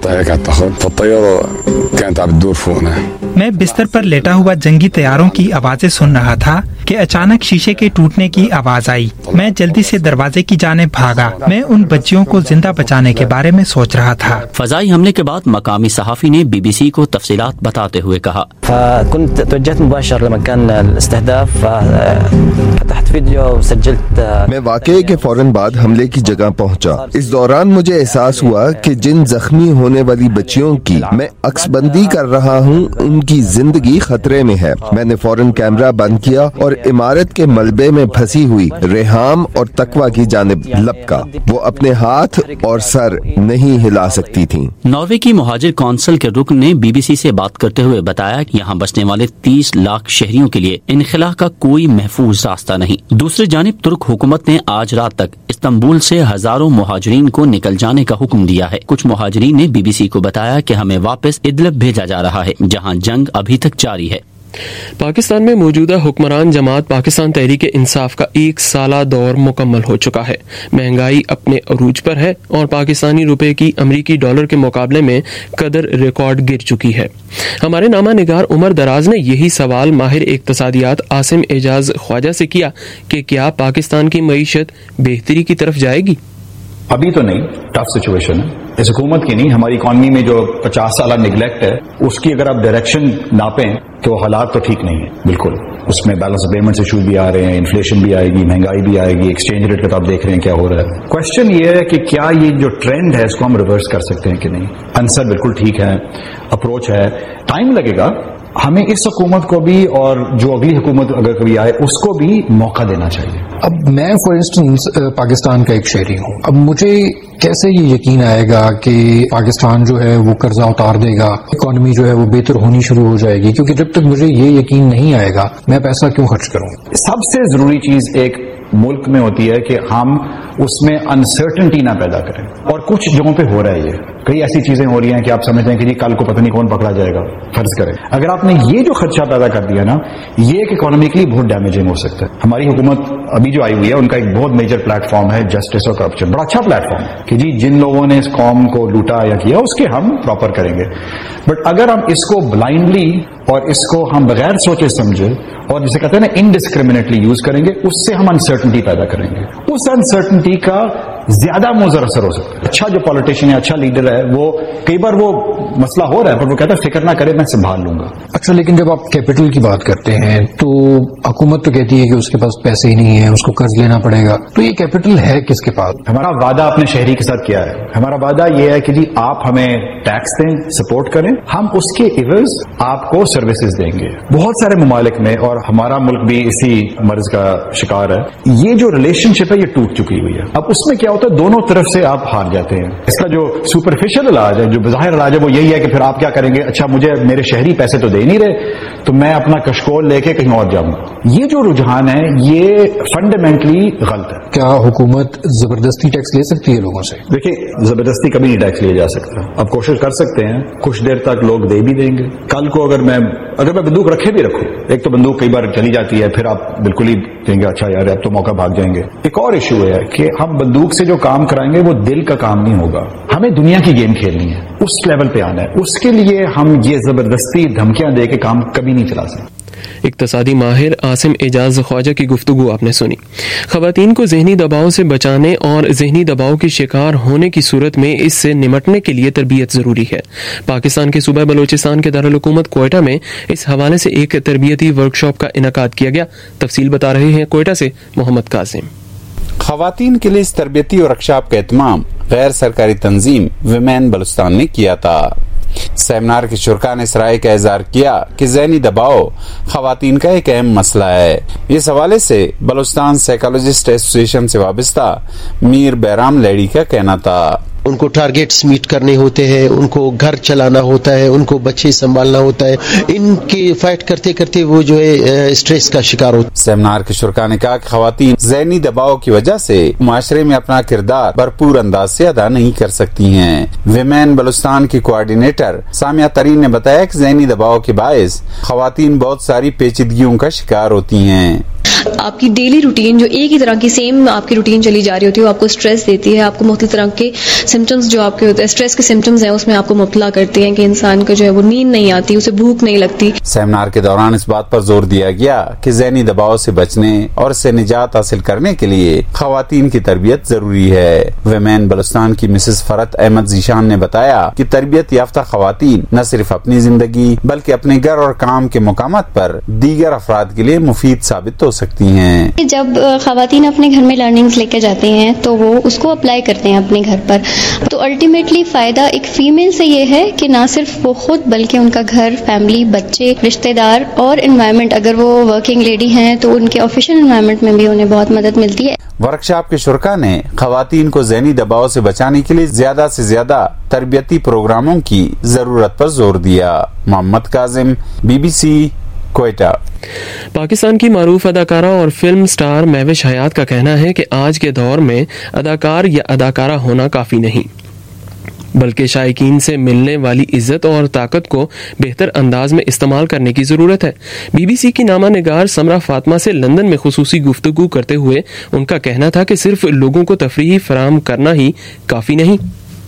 Speaker 11: मैं बिस्तर पर लेटा हुआ जंगी तैयारों की आवाजें सुन रहा था कि अचानक शीशे के टूटने की आवाज आई। मैं जल्दी से दरवाजे की जाने भागा। मैं उन बच्चियों को जिंदा बचाने के बारे में सोच रहा था।
Speaker 10: फजाई हमले के बाद मकामी सहाफी ने बीबीसी को तफसीलात बताते हुए कहा,
Speaker 12: मैं वाकये के फौरन बाद हमले की जगह पहुंचा। इस दौरान मुझे एहसास हुआ कि जिन जख्मी होने वाली बच्चियों की मैं अक्सबंदी कर रहा हूं, उनकी जिंदगी खतरे में है। मैंने फौरन कैमरा बंद किया और इमारत के मलबे में फंसी हुई रेहाम और तकवा की जानिब लपका। वो अपने हाथ और सर नहीं हिला सकती थीं।
Speaker 10: नॉर्वे की मुहाजिर कौंसिल के रुकन ने बीबीसी से बात करते हुए बताया कि यहाँ बसने वाले तीस लाख शहरियों के लिए इनखला का कोई महफूज रास्ता नहीं। दूसरी जानिब तुर्क हुकूमत ने आज रात तक इस्तांबुल से हजारों मुहाजिरीन को निकल जाने का हुक्म दिया है। कुछ मुहाजिरीन ने बीबीसी को बताया कि हमें वापस इदलिब भेजा जा रहा है, जहां जंग अभी तक जारी है।
Speaker 20: पाकिस्तान में मौजूदा हुक्मरान जमात पाकिस्तान तहरीक इंसाफ का एक साला दौर मुकम्मल हो चुका है। महंगाई अपने अरूज पर है और पाकिस्तानी रुपए की अमरीकी डॉलर के मुकाबले में कदर रिकॉर्ड गिर चुकी है। हमारे नामा निगार उमर दराज ने यही सवाल माहिर इक्तसादियात आसिम एजाज ख्वाजा से किया कि क्या पाकिस्तान की मईशत बेहतरी की तरफ जाएगी।
Speaker 25: अभी तो नहीं, टफ सिचुएशन है इस हुकूमत की नहीं, हमारी इकॉनमी में जो पचास साल निगलेक्ट है उसकी अगर आप डायरेक्शन नापें तो हालात तो ठीक नहीं है बिल्कुल। उसमें बैलेंस ऑफ पेमेंट्स इशूज भी आ रहे हैं, इन्फ्लेशन भी आएगी, महंगाई भी आएगी, एक्सचेंज रेट का तो आप देख रहे हैं क्या हो रहा है। क्वेश्चन ये है कि क्या ये जो ट्रेंड है इसको हम रिवर्स कर सकते हैं कि नहीं। आंसर बिल्कुल ठीक है, अप्रोच है, टाइम लगेगा। हमें इस हुकूमत को भी और जो अगली हुकूमत अगर कभी आए उसको भी मौका देना चाहिए।
Speaker 26: अब मैं फॉर इंस्टेंस पाकिस्तान का एक शहरी हूँ, अब मुझे कैसे ये यकीन आएगा कि पाकिस्तान जो है वो कर्जा उतार देगा, इकॉनमी जो है वो बेहतर होनी शुरू हो जाएगी, क्योंकि जब तक मुझे ये यकीन नहीं आएगा मैं पैसा क्यों खर्च करूँ।
Speaker 25: सबसे जरूरी चीज एक मुल्क में होती है कि हम उसमें अनसर्टेनिटी ना पैदा करें, और कुछ जगहों पे हो रहा है ये کئی ایسی چیزیں ہو رہی ہیں کہ آپ سمجھتے ہیں کہ جی کل کو پتہ نہیں کون پکڑا جائے گا. فرض کریں اگر آپ نے یہ جو خدشہ پیدا کر دیا نا, یہ ایک اکانومیکلی بہت ڈیمیجنگ ہو سکتا ہے. ہماری حکومت ابھی جو آئی ہوئی ہے ان کا ایک بہت میجر پلیٹ فارم ہے جسٹس اور کرپشن, بڑا اچھا پلیٹ فارم ہے کہ جی جن لوگوں نے اس قوم کو لوٹا یا کیا اس کے ہم پراپر کریں گے. بٹ اگر ہم اس کو بلائنڈلی اور اس کو ہم بغیر سوچے سمجھے اور جسے کہتے ہیں نا انڈسکریمنیٹلی یوز کریں گے, اس سے ہم انسرٹنٹی پیدا کریں گے. اس انسرٹنٹی کا زیادہ مضر اثر ہو سکتا ہے. اچھا جو پالیٹیشین ہے, اچھا لیڈر ہے, وہ کئی بار وہ مسئلہ ہو رہا ہے پر وہ کہتا ہے فکر نہ کرے میں سنبھال لوں گا.
Speaker 26: اچھا لیکن جب آپ کیپٹل کی بات کرتے ہیں تو حکومت تو کہتی ہے کہ اس کے پاس پیسے ہی نہیں ہیں, اس کو قرض لینا پڑے گا, تو یہ کیپٹل ہے کس کے پاس؟
Speaker 25: ہمارا وعدہ اپنے شہری کے ساتھ کیا ہے؟ ہمارا وعدہ یہ ہے کہ جی آپ ہمیں ٹیکس دیں, سپورٹ کریں, ہم اس کے عوض آپ کو سروسز دیں گے. بہت سارے ممالک میں, اور ہمارا ملک بھی اسی مرض کا شکار ہے, یہ جو ریلیشن شپ ہے یہ ٹوٹ چکی ہوئی ہے. اب اس میں کیا ہوتا ہے دونوں طرف سے آپ ہار جاتے ہیں. اس کا جو سپرفیشل علاج ہے, جو بظاہر علاج ہے وہ یہی ہے کہ پھر آپ کیا کریں گے, اچھا مجھے میرے شہری پیسے تو دے نہیں رہے تو میں اپنا کشکول لے کے کہیں اور جاؤں. یہ جو رجحان ہے یہ فنڈامنٹلی غلط ہے.
Speaker 26: کیا حکومت زبردستی ٹیکس لے سکتی ہے لوگوں سے؟
Speaker 25: دیکھیں زبردستی کبھی نہیں ٹیکس لیا جا سکتا. اب کوشش کر سکتے ہیں, کچھ دیر تک لوگ دے بھی دیں گے. کل کو اگر میں اگر میں بندوق رکھے بھی رکھوں, ایک تو بندوق کئی بار چلی جاتی ہے, پھر آپ بالکل ہی کہیں گے اچھا یار اب تو موقع بھاگ جائیں گے. ایک اور ایشو ہے کہ ہم بندوق سے جو کام کرائیں گے وہ دل کا کام نہیں ہوگا. ہمیں دنیا کی گیم کھیلنی ہے, اس لیول پہ آنا ہے. اس کے لیے ہم یہ زبردستی دھمکیاں دے کے کام کبھی نہیں چلا سکتے.
Speaker 20: اقتصادی ماہر عاصم اعجاز خواجہ کی گفتگو آپ نے سنی. خواتین کو ذہنی دباؤ سے بچانے اور ذہنی دباؤ کی شکار ہونے کی صورت میں اس سے نمٹنے کے لیے تربیت ضروری ہے. پاکستان کے صوبہ بلوچستان کے دارالحکومت کوئٹہ میں اس حوالے سے ایک تربیتی ورکشاپ کا انعقاد کیا گیا. تفصیل بتا رہے ہیں کوئٹہ سے محمد قاسم.
Speaker 1: خواتین کے لیے اس تربیتی ورکشاپ کا اہتمام غیر سرکاری تنظیم ویمن بلوچستان نے کیا تھا. سیمینار کے شرکا نے اس رائے کا اظہار کیا کہ ذہنی دباؤ خواتین کا ایک اہم مسئلہ ہے. اس حوالے سے بلوچستان سائیکالوجسٹ ایسوسی ایشن سے وابستہ میر بیرام لیڈی کا کہنا تھا.
Speaker 6: ان کو ٹارگیٹس میٹ کرنے ہوتے ہیں, ان کو گھر چلانا ہوتا ہے, ان کو بچے سنبھالنا ہوتا ہے, ان کی فائٹ کرتے کرتے وہ جو ہے اسٹریس کا شکار ہوتا ہے.
Speaker 1: سیمینار کے شرکا نے کہا کہ خواتین ذہنی دباؤ کی وجہ سے معاشرے میں اپنا کردار بھرپور انداز سے ادا نہیں کر سکتی ہیں. ویمن بلوچستان کی کوآرڈینیٹر سامیہ ترین نے بتایا کہ ذہنی دباؤ کے باعث خواتین بہت ساری پیچیدگیوں کا شکار ہوتی ہیں.
Speaker 13: آپ کی ڈیلی روٹین جو ایک ہی طرح کی سیم آپ کی روٹین چلی جا رہی ہوتی ہے وہ آپ کو اسٹریس دیتی ہے, آپ کو مختلف طرح کے سمٹمز جو آپ کے ہوتے ہیں اسٹریس کے سمٹمز ہیں اس میں آپ کو مبتلا کرتی ہیں کہ انسان کو جو ہے وہ نیند نہیں آتی, اسے بھوک نہیں لگتی.
Speaker 1: سیمینار کے دوران اس بات پر زور دیا گیا کہ ذہنی دباؤ سے بچنے اور اس سے نجات حاصل کرنے کے لیے خواتین کی تربیت ضروری ہے. ویمن بلوچستان کی مسز فرت احمد ذیشان نے بتایا کہ تربیت یافتہ خواتین نہ صرف اپنی زندگی بلکہ اپنے گھر اور کام کے مقامات پر دیگر افراد کے لیے مفید ثابت ہو سکتی ہیں.
Speaker 13: جب خواتین اپنے گھر میں لرننگز لے کے جاتی ہیں تو وہ اس کو اپلائی کرتے ہیں اپنے گھر پر, تو الٹیمیٹلی فائدہ ایک فیمیل سے یہ ہے کہ نہ صرف وہ خود بلکہ ان کا گھر, فیملی, بچے, رشتہ دار اور انوائرمنٹ, اگر وہ ورکنگ لیڈی ہیں تو ان کے آفیشل انوائرمنٹ میں بھی انہیں بہت مدد ملتی ہے.
Speaker 1: ورکشاپ کے شرکا نے خواتین کو ذہنی دباؤ سے بچانے کے لیے زیادہ سے زیادہ تربیتی پروگراموں کی ضرورت پر زور دیا. Muhammad Qasim, B B C, Quetta.
Speaker 20: Pakistan کی معروف اداکارہ اور فلم سٹار مہوش حیات کا کہنا ہے کہ آج کے دور میں اداکار یا اداکارہ ہونا کافی نہیں بلکہ شائقین سے ملنے والی عزت اور طاقت کو بہتر انداز میں استعمال کرنے کی ضرورت ہے. بی بی سی کی نامہ نگار سمرا فاطمہ سے لندن میں خصوصی گفتگو کرتے ہوئے ان کا کہنا تھا کہ صرف لوگوں کو تفریح فراہم کرنا ہی کافی نہیں.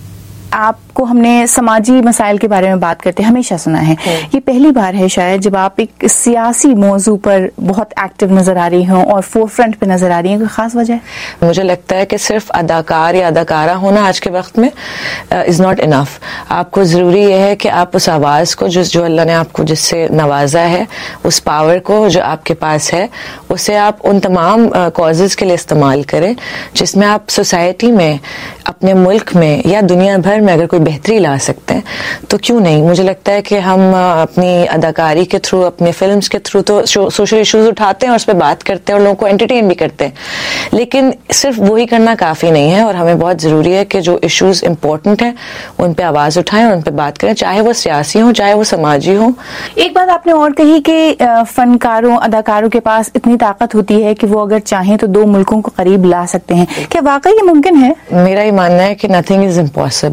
Speaker 14: آپ کو ہم نے سماجی مسائل کے بارے میں بات کرتے ہمیشہ سنا ہے, یہ پہلی بار ہے شاید جب آپ ایک سیاسی موضوع پر بہت ایکٹیو نظر آ رہی ہوں اور فور فرنٹ پہ نظر آ رہی ہیں, کوئی خاص وجہ ہے؟
Speaker 15: مجھے لگتا ہے کہ صرف اداکار یا اداکارہ ہونا آج کے وقت میں از ناٹ انف. آپ کو ضروری یہ ہے کہ آپ اس آواز کو جس جو اللہ نے آپ کو جس سے نوازا ہے, اس پاور کو جو آپ کے پاس ہے, اسے آپ ان تمام کازز کے لیے استعمال کریں جس میں آپ سوسائٹی میں, اپنے ملک میں یا دنیا بھر میں اگر کوئی بہتری لا سکتے ہیں تو کیوں نہیں. مجھے لگتا ہے کہ ہم اپنی اداکاری کے تھرو, اپنے فلمز کے تھرو تو سوشل ایشوز اٹھاتے ہیں اور اس پہ بات کرتے ہیں اور لوگوں کو انٹرٹین بھی کرتے ہیں, لیکن صرف وہی کرنا کافی نہیں ہے اور ہمیں بہت ضروری ہے کہ جو ایشوز امپورٹنٹ ہیں ان پہ آواز اٹھائیں اور ان پہ بات کریں, چاہے وہ سیاسی ہوں چاہے وہ سماجی ہوں.
Speaker 14: ایک بات آپ نے اور کہی کہ فنکاروں اداکاروں کے پاس اتنی طاقت ہوتی ہے کہ وہ اگر چاہیں تو دو ملکوں کو قریب لا سکتے ہیں, کیا واقعی یہ ممکن ہے؟
Speaker 15: میرا یہ ماننا ہے کہ نتھنگ از امپاسبل.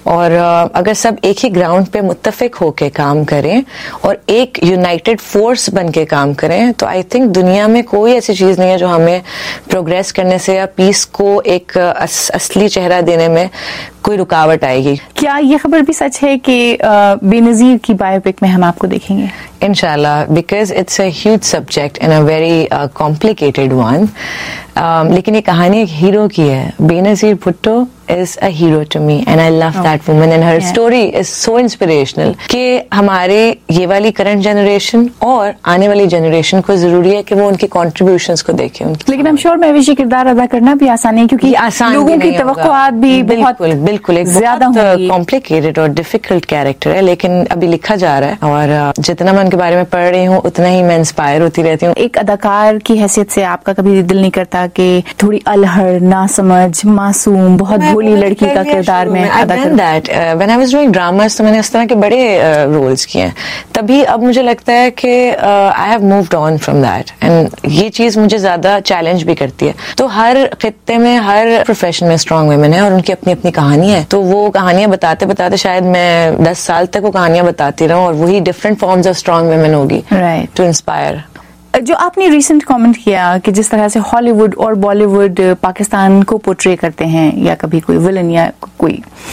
Speaker 15: اور اگر سب ایک ہی گراؤنڈ پہ متفق ہو کے کام کریں اور ایک یونائٹڈ فورس بن کے کام کریں تو آئی تھنک دنیا میں کوئی ایسی چیز نہیں ہے جو ہمیں پروگریس کرنے سے یا پیس کو ایک اصلی چہرہ دینے میں کوئی رکاوٹ آئے گی.
Speaker 14: کیا یہ خبر بھی سچ ہے کہ بے نظیر کی بایو پک میں ہم آپ کو دیکھیں گے؟
Speaker 15: انشاءاللہ, because it's a huge subject and a very complicated one. لیکن یہ کہانی ایک ہیرو کی ہے. بے نظیر Bhutto is a hero to me and I love that woman and her yeah. story is so inspirational کہ ہمارے یہ والی کرنٹ جنریشن اور آنے والی جنریشن کو ضروری ہے کہ وہ ان کی کنٹریبیوشنز کو دیکھیں.
Speaker 14: لیکن ہم شور محوشی کردار ادا کرنا بھی آسان نہیں کیونکہ
Speaker 15: آسان
Speaker 14: لوگوں کی توقعات بھی
Speaker 15: بالکل بالکل ایک زیادہ کمپلیکیٹڈ اور ڈیفیکلٹ کیریکٹر ہے, لیکن ابھی لکھا جا رہا ہے اور جتنا میں ان کے بارے میں پڑھ رہی ہوں اتنا ہی میں انسپائر ہوتی رہتی ہوں.
Speaker 14: ایک اداکار کی حیثیت سے آپ کا کبھی دل نہیں کرتا کہ تھوڑی الہڑ, ناسمجھ, معصوم, بہت بھولی لڑکی کا کردار میں ادا کروں؟
Speaker 15: When I was doing dramas تو میں نے اس طرح کے بڑے رولز کیے ہیں. تبھی اب مجھے لگتا ہے کہ I have moved on from that and یہ چیز مجھے زیادہ چیلنج بھی کرتی ہے. تو ہر خطے میں ہر پروفیشن میں اسٹرانگ ویمن ہے اور ان کی اپنی اپنی کہانی ہے. تو وہ کہانیاں بتاتے بتاتے شاید میں دس سال تک وہ کہانیاں بتاتی رہوں اور وہی different forms of strong women ہوگی ٹو انسپائر.
Speaker 14: جو آپ نے ریسنٹ کامنٹ کیا کہ جس طرح سے ہالی ووڈ اور بالی ووڈ پاکستان کو پورٹری کرتے ہیں یا کبھی کوئی ولن یا کوئی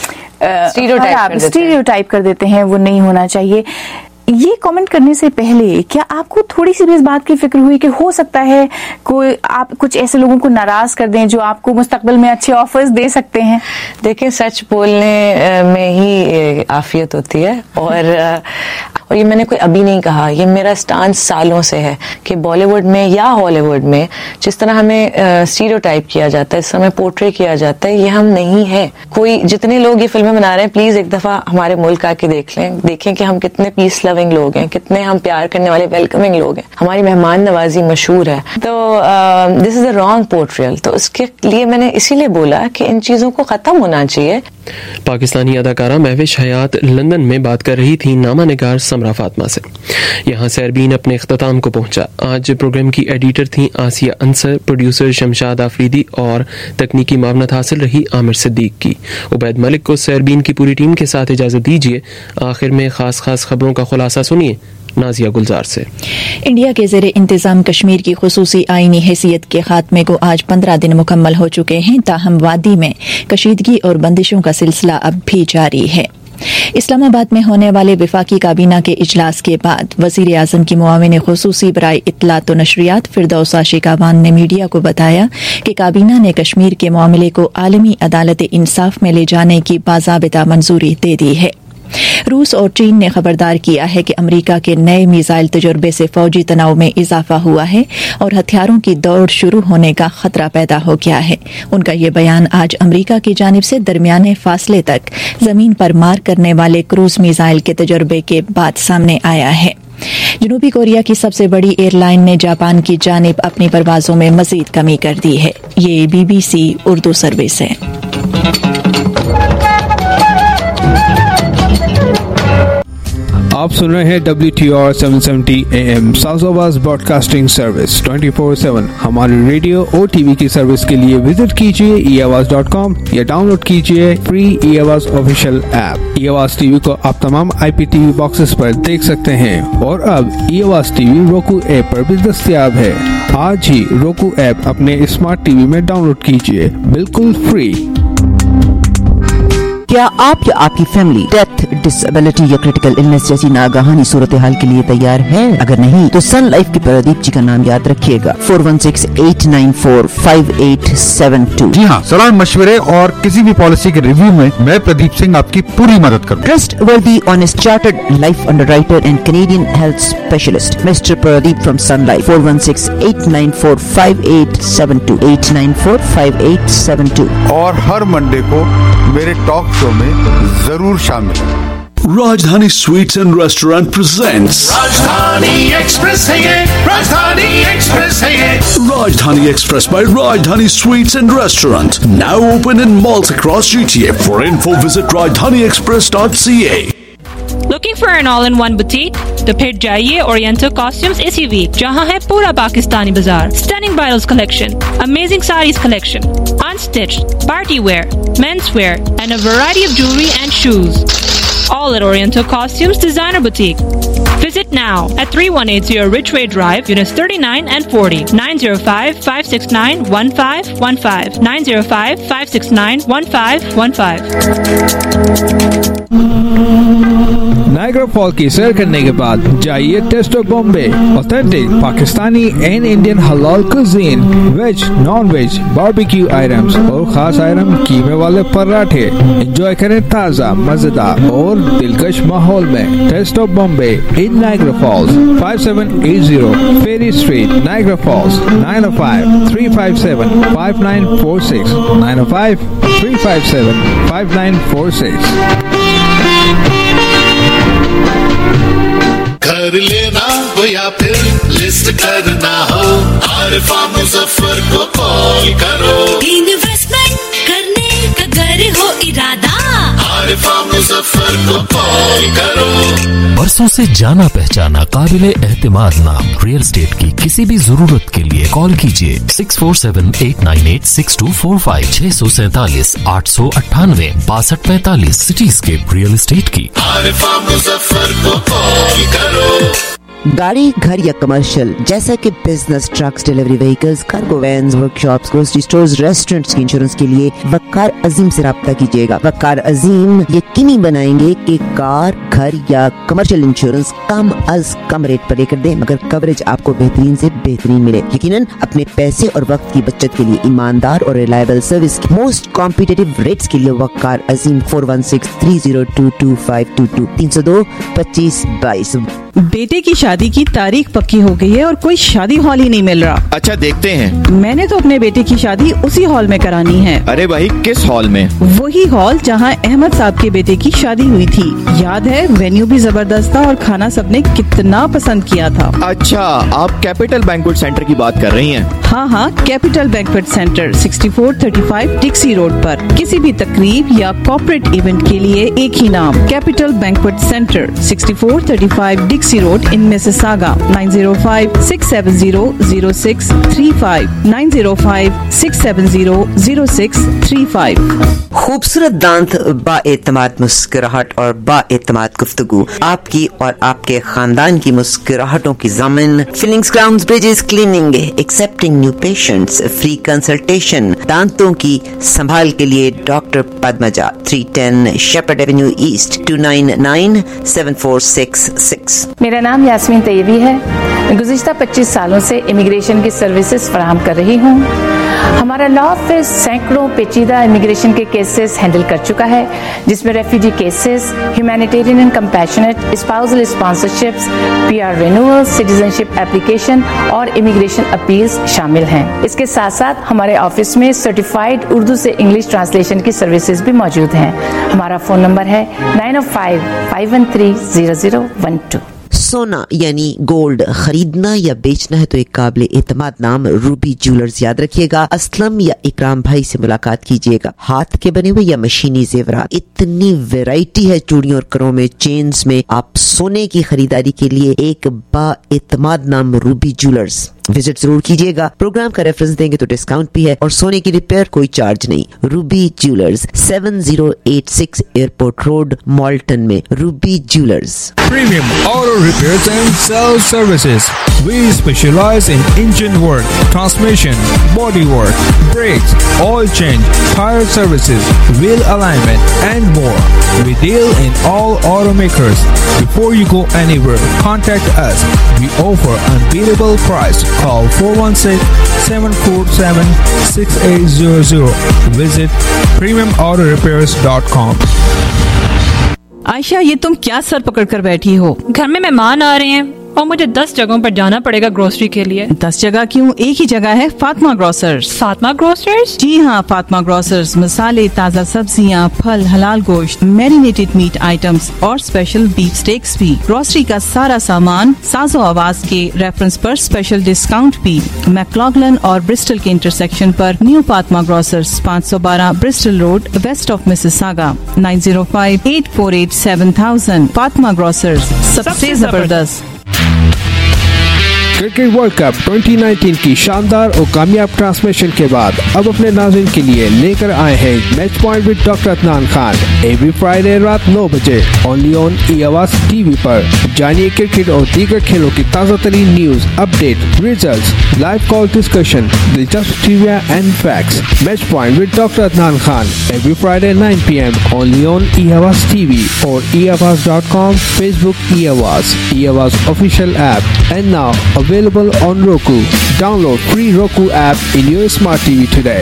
Speaker 14: اسٹیریوٹائپ کر دیتے ہیں, وہ نہیں ہونا چاہیے. یہ کامنٹ کرنے سے پہلے کیا آپ کو تھوڑی سی بھی اس بات کی فکر ہوئی کہ ہو سکتا ہے کوئی آپ کچھ ایسے لوگوں کو ناراض کر دیں جو آپ کو مستقبل میں اچھے آفرز دے سکتے ہیں؟
Speaker 15: دیکھیں, سچ بولنے میں ہی عافیت ہوتی ہے اور اور یہ میں نے کوئی ابھی نہیں کہا, یہ میرا سٹانس سالوں سے ہے کہ بالی ووڈ میں یا ہالی ووڈ میں جس طرح ہمیں اسٹیریوٹائپ کیا جاتا ہے, اس طرح پورٹری کیا جاتا ہے, یہ ہم نہیں ہے. کوئی جتنے لوگ یہ فلمیں بنا رہے ہیں پلیز ایک دفعہ ہمارے ملک آ کے دیکھ لیں, دیکھیں کہ ہم کتنے پیس لونگ لوگ ہیں, کتنے ہم پیار کرنے والے ویلکمنگ لوگ ہیں, ہماری مہمان نوازی مشہور ہے. تو دس از اے رانگ پورٹریل. تو اس کے لیے میں نے اسی لیے بولا کہ ان چیزوں کو ختم ہونا چاہیے.
Speaker 20: پاکستانی اداکارہ مہوش حیات لندن میں بات کر رہی تھی نامہ نگار سمرا فاطمہ سے. یہاں سیربین اپنے اختتام کو پہنچا. آج پروگرام کی ایڈیٹر تھیں آسیہ انصر, پروڈیوسر شمشاد آفریدی اور تکنیکی معاونت حاصل رہی عامر صدیق کی. عبید ملک کو سیربین کی پوری ٹیم کے ساتھ اجازت دیجیے. آخر میں خاص خاص خبروں کا خلاصہ سنیے نازیہ گلزار سے.
Speaker 19: انڈیا کے زیر انتظام کشمیر کی خصوصی آئینی حیثیت کے خاتمے کو آج پندرہ دن مکمل ہو چکے ہیں, تاہم وادی میں کشیدگی اور بندشوں کا سلسلہ اب بھی جاری ہے. اسلام آباد میں ہونے والے وفاقی کابینہ کے اجلاس کے بعد وزیر اعظم کی معاون خصوصی برائے اطلاعات و نشریات فردوسہ شیکاوان نے میڈیا کو بتایا کہ کابینہ نے کشمیر کے معاملے کو عالمی عدالت انصاف میں لے جانے کی باضابطہ منظوری دے دی ہے. روس اور چین نے خبردار کیا ہے کہ امریکہ کے نئے میزائل تجربے سے فوجی تناؤ میں اضافہ ہوا ہے اور ہتھیاروں کی دوڑ شروع ہونے کا خطرہ پیدا ہو گیا ہے. ان کا یہ بیان آج امریکہ کی جانب سے درمیانے فاصلے تک زمین پر مار کرنے والے کروز میزائل کے تجربے کے بعد سامنے آیا ہے. جنوبی کوریا کی سب سے بڑی ایئر لائن نے جاپان کی جانب اپنی پروازوں میں مزید کمی کر دی ہے. یہ B B C Urdu service ہے.
Speaker 2: آپ سن رہے ہیں W T R seven seventy A M south آواز broadcasting service twenty four seven. ہماری ریڈیو اور ٹی وی کی سروس کے لیے وزٹ کیجیے ای آواز ڈاٹ کام یا ڈاؤن لوڈ کیجیے فری ای آواز آفیشیل ایپ. ای آواز ٹی وی کو آپ تمام آئی پی ٹی وی باکسز پر دیکھ سکتے ہیں اور اب ای آواز ٹی وی روکو ایپ پر بھی دستیاب ہے. آج ہی روکو ایپ اپنے اسمارٹ ٹی وی میں ڈاؤن لوڈ کیجیے بالکل فری.
Speaker 16: کیا آپ یا آپ کی فیملی ڈیتھ, ڈسیبلٹی یا کریٹیکل النس جیسی ناگہانی صورتحال کے لیے تیار ہے؟ اگر نہیں تو سن لائف کے پردیپ جی کا نام یاد رکھیے گا, four one six eight nine four five eight seven two.
Speaker 17: جی ہاں, صلاح مشورے اور کسی بھی پالیسی کے ریویو میں میں پردیپ سنگھ آپ کی پوری مدد کروں.
Speaker 16: Trustworthy honest chartered life underwriter and Canadian health specialist mister Pradeep from Sun Life, four one six eight nine four five eight seven two eight nine four five eight seven two.
Speaker 17: اور ہر Monday کو میرے talk show میں ضرور شامل ہیں.
Speaker 18: Rajdhani sweets and restaurant presents
Speaker 21: Rajdhani express ہے یہ, راجدھانی ایکسپریس ہے یہ.
Speaker 18: Rajdhani express by Rajdhani sweets and restaurant, now open in malls across G T A. For info visit rajdhani express dot c a.
Speaker 3: Looking for an all-in-one boutique? तो फिर जाइए Oriental Costumes इसी week, जहाँ है पूरा पाकिस्तानी बाजार. Stunning bridals collection, amazing sarees collection, unstitched, party wear, men's wear, and a variety of jewelry and shoes. All at Oriental Costumes Designer Boutique. Visit now at thirty-one eighty Ridgeway Drive, Units thirty-nine and forty, nine oh five, five six nine, one five one five, nine oh five, five six nine, one five one five.
Speaker 2: Niagara fall की सैर करने के बाद जाइए taste of Bombay. Authentic Pakistani and Indian हलाल cuisine, veg, non veg, barbecue items और खास item कीमे वाले पराठे. एंजॉय करें ताज़ा, मजेदार और दिलकश माहौल में. Taste of Bombay in Niagara Falls, five seven eight zero Ferry Street, Niagara Falls, nine oh five, three five seven, five nine four six, nine oh five, three five seven, five nine four six.
Speaker 21: घर लेना हो या फिर list करना हो, आरिफा मुजफ्फर को call करो.
Speaker 4: Investment करने का घर हो इरादा,
Speaker 21: आरिफा मुजफ्फर को कॉल करो.
Speaker 5: बरसों से जाना पहचाना काबिले एहतिमाद नाम रियल एस्टेट की किसी भी जरूरत के लिए कॉल कीजिए six four seven eight nine eight six two four five, छह सौ सैतालीस आठ सौ अट्ठानवे बासठ पैंतालीस. सिटीस्केप रियल एस्टेट की
Speaker 21: आरिफा मुजफ्फर को कॉल करो.
Speaker 16: गाड़ी, घर या कमर्शियल जैसा कि business, trucks, delivery vehicles, cargo vans, workshops, grocery stores, restaurants की इंश्योरेंस के लिए वकार अजीम से राब्ता कीजिएगा. वकार अजीम यकीनी बनाएंगे कि कार, घर या कमर्शियल इंश्योरेंस कम अज कम रेट पर लेकर दें, मगर कवरेज आपको बेहतरीन से बेहतरीन मिले. यकीनन अपने पैसे और वक्त की बचत के लिए ईमानदार और रिलायबल सर्विस की मोस्ट कॉम्पिटिटिव रेट्स के लिए Waqar Azeem four one six three zero two two five two two तीन सौ दो पच्चीस बाईस.
Speaker 22: बेटे की शादी की तारीख पक्की हो गई है और कोई शादी हॉल ही नहीं मिल रहा.
Speaker 23: अच्छा देखते हैं.
Speaker 22: मैंने तो अपने बेटे की शादी उसी हॉल में करानी है.
Speaker 23: अरे भाई किस हॉल में?
Speaker 22: वही हॉल जहां अहमद साहब के बेटे की शादी हुई थी. याद है, वेन्यू भी जबरदस्त था और खाना सबने कितना पसंद किया था.
Speaker 23: अच्छा, आप कैपिटल बैंक्वेट सेंटर की बात कर रही हैं?
Speaker 22: हाँ हाँ, capital banquet centre sixty four thirty five Dixie road पर. किसी भी तकरीब या कॉर्पोरेट इवेंट के लिए एक ही नाम, capital banquet centre sixty four thirty five Dixie road in Mississauga. Nine oh five, six seven zero, zero six three five, nine oh five, six seven zero, zero six three five.
Speaker 16: खूबसूरत दांत, बाएतमाद मुस्कुराहट और बाएतमाद गुफ्तगू, आपकी और आपके खानदान की मुस्कुराहटों की ज़मीन. Fillings, crowns, bridges, cleaning, accepting new patients, free consultation. दांतों की संभाल के लिए doctor Padmaja, three ten Shepard avenue east, two nine nine seven four six six.
Speaker 24: मेरा नाम यास्मीन तैयबी है. गुज़िश्ता पच्चीस सालों से इमिग्रेशन की सर्विसेज फराहम कर रही हूँ. हमारा लॉ ऑफिस सैकड़ों पेचीदा इमिग्रेशन के केसेस हैंडल कर चुका है, जिसमें refugee cases, humanitarian and compassionate, spousal sponsorships, PR renewal, citizenship application और इमिग्रेशन अपील्स शामिल हैं. इसके साथ साथ हमारे ऑफिस में सर्टिफाइड उर्दू से इंग्लिश ट्रांसलेशन की सर्विसेज भी मौजूद हैं. हमारा फोन नंबर है nine O five, five one three, zero zero one two.
Speaker 16: सोना यानी गोल्ड खरीदना या बेचना है तो एक काबिल एतमाद नाम रूबी ज्वेलर्स याद रखिएगा. असलम या इकराम भाई से मुलाकात कीजिएगा. हाथ के बने हुए या मशीनी जेवरात, इतनी वैरायटी है चूड़ियों और करों में, चेन्स में. आप सोने की खरीदारी के लिए एक बा एतमाद नाम रूबी ज्वेलर्स विजिट जरूर कीजिएगा. प्रोग्राम का रेफरेंस देंगे तो डिस्काउंट भी है और सोने की रिपेयर कोई चार्ज नहीं. Ruby jewellers, seven zero eight six airport road, Malton में. Ruby jewellers.
Speaker 2: Premium Auto Repairs and Sales Services. We specialize in engine work, transmission, body work, brakes, oil change, tire services, wheel alignment, and more. We deal in all automakers. Before you go anywhere, contact us. We offer unbeatable price. Call four one six, seven four seven, six eight zero zero. Visit premium auto repairs dot com.
Speaker 22: Ayesha, ये तुम क्या sir पकड़ कर बैठी हो?
Speaker 3: घर में मेहमान आ रहे हैं और मुझे दस जगहों पर जाना पड़ेगा ग्रोसरी के लिए।
Speaker 22: दस जगह क्यों, एक ही जगह है, फातिमा ग्रोसर्स।
Speaker 3: फातिमा ग्रोसर्स?
Speaker 22: जी हाँ, फातिमा ग्रोसर्स मसाले, ताज़ा सब्जियाँ, फल, हलाल गोश्त, मैरिनेटेड मीट आइटम्स और स्पेशल बीफ स्टेक्स भी। ग्रोसरी का सारा सामान साजो आवाज के रेफरेंस पर स्पेशल डिस्काउंट भी। मैक्लॉगलन और ब्रिस्टल के इंटरसेक्शन पर न्यू फातिमा ग्रोसर्स, पाँच सौ बारह Bristol road, west of Mississauga, nine zero five eight four eight seven thousand. Fatima grocers, सबसे जबरदस्त।
Speaker 2: Cricket world cup twenty nineteen की शानदार और कामयाब ट्रांसमिशन के बाद अब अपने नाज़रीन के लिए लेकर आए हैं match point with doctor Adnan Khan every Friday रात नौ बजे only on e Awaz TV पर। जानिए क्रिकेट और दीगर खेलों की ताज़ा तरीन news, update, results, live call discussion, दिलचस्प trivia and facts. Match point with doctor Adnan Khan every Friday nine P M only on e Awaz TV और ई Awaz dot com, Facebook E Awaz, e Awaz official app and now available on Roku. Download free Roku app in your smart T V today.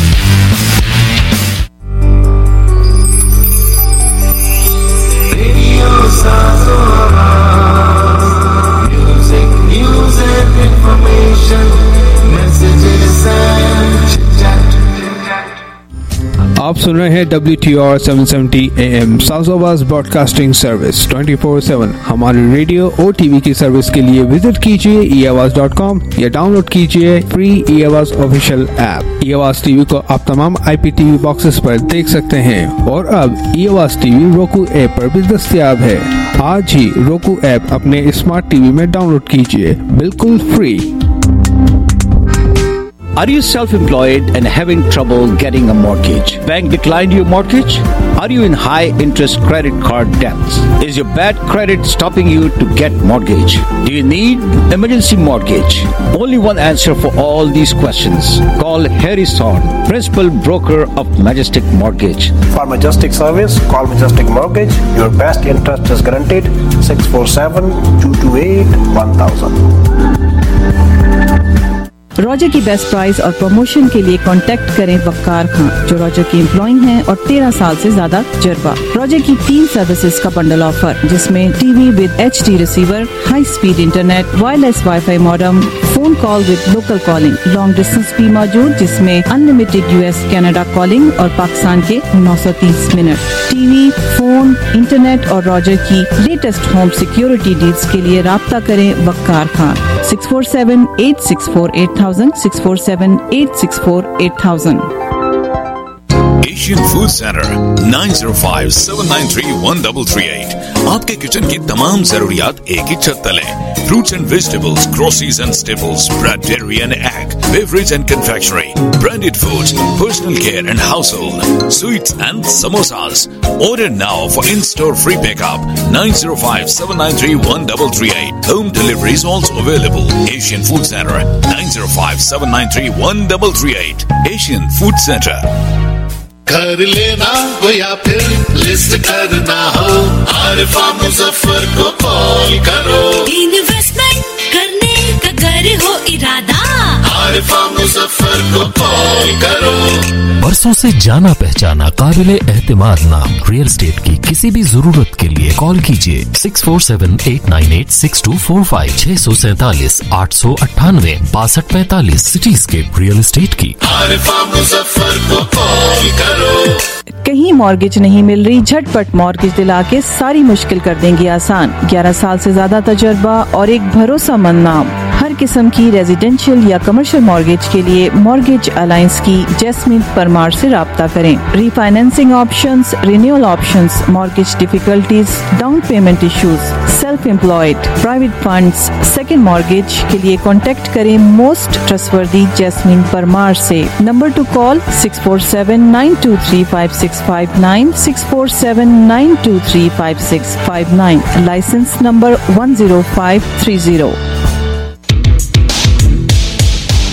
Speaker 2: Radio Sazora, music, news and information, messages and chit-chat. आप सुन रहे हैं W T R seven seventy A M south broadcasting service twenty four seven. हमारे radio और TV की service के लिए visit कीजिए ई आवाज डॉट कॉम या डाउनलोड कीजिए free e Awaz official app. E Awaz TV को आप तमाम I P T V boxes पर देख सकते हैं और अब ई आवाज टीवी रोकू ऐप पर भी दस्तयाब है। आज ही रोकू ऐप अपने स्मार्ट टीवी में डाउनलोड कीजिए, बिल्कुल free.
Speaker 7: Are you self-employed and having trouble getting a mortgage? Bank declined your mortgage? Are you in high interest credit card debts? Is your bad credit stopping you to get mortgage? Do you need emergency mortgage? Only one answer for all these questions. Call Harry Son, principal broker of Majestic Mortgage.
Speaker 8: For Majestic service, call Majestic Mortgage. Your best interest is guaranteed. six four seven, two two eight, one thousand.
Speaker 22: Roger की best price और promotion के लिए contact करें वक्कार खान, जो Roger के employ हैं और तेरह साल से ज्यादा तजुर्बा। रॉजर की तीन सर्विसेज का बंडल ऑफर, जिसमें TV with H D receiver, high speed internet, wireless WiFi modem, phone call with local calling, long distance भी मौजूद, जिसमें अनलिमिटेड यूएस कनाडा कॉलिंग और पाकिस्तान के नौ सौ तीस मिनट। टीवी, फोन, इंटरनेट और रॉजर की लेटेस्ट होम सिक्योरिटी डील्स के लिए राब्ता करें Waqar Khan, six four seven eight six four eight thousand, six four seven eight six four eight thousand.
Speaker 9: Asian food centre nine zero five seven nine three one three three eight. आपके kitchen की तमाम जरूरियात एक ही छत तले। Fruits and vegetables, groceries and staples, bread, dairy and egg, beverage and confectionery, branded foods, personal care and household, sweets and samosas. Order now for in-store free pickup nine zero five seven nine three one three three eight. Home delivery is also available. Asian Food Center nine zero five seven nine three one three three eight. Asian Food Center.
Speaker 21: घर लेना हो या फिर list करना हो, आरिफा मुजफ्फर को call करो।
Speaker 4: Investment करने का घर हो इरादा,
Speaker 21: आरिफा मुजफ्फर को कॉल करो।
Speaker 5: बरसों से जाना पहचाना काबिले एहतिमाद नाम रियल एस्टेट की किसी भी जरूरत के लिए कॉल कीजिए six four seven eight nine eight six two four five, छह सौ सैतालीस आठ सौ अट्ठानवे बासठ पैतालीस। सिटीस्केप रियल एस्टेट की
Speaker 21: आरिफा मुजफ्फर को कॉल करो।
Speaker 22: कहीं मॉर्गेज नहीं मिल रही, झटपट मॉर्गेज दिला के सारी मुश्किल कर देंगे आसान। ग्यारह साल से ज्यादा तजुर्बा और एक भरोसामंद नाम। हर किस्म की रेजिडेंशियल या कमर्शियल मॉर्गेज के लिए मॉर्गेज अलायंस की जैस्मिन परमार से राब्ता करें। Refinancing options, renewal options, mortgage difficulties, down payment issues, self employed, private funds, second mortgage के लिए कॉन्टेक्ट करें मोस्ट ट्रस्टवर्दी जैस्मिन परमार से। Number to call six four seven nine two three five six five nine, six four seven nine two three five six five nine. License number one zero five three zero.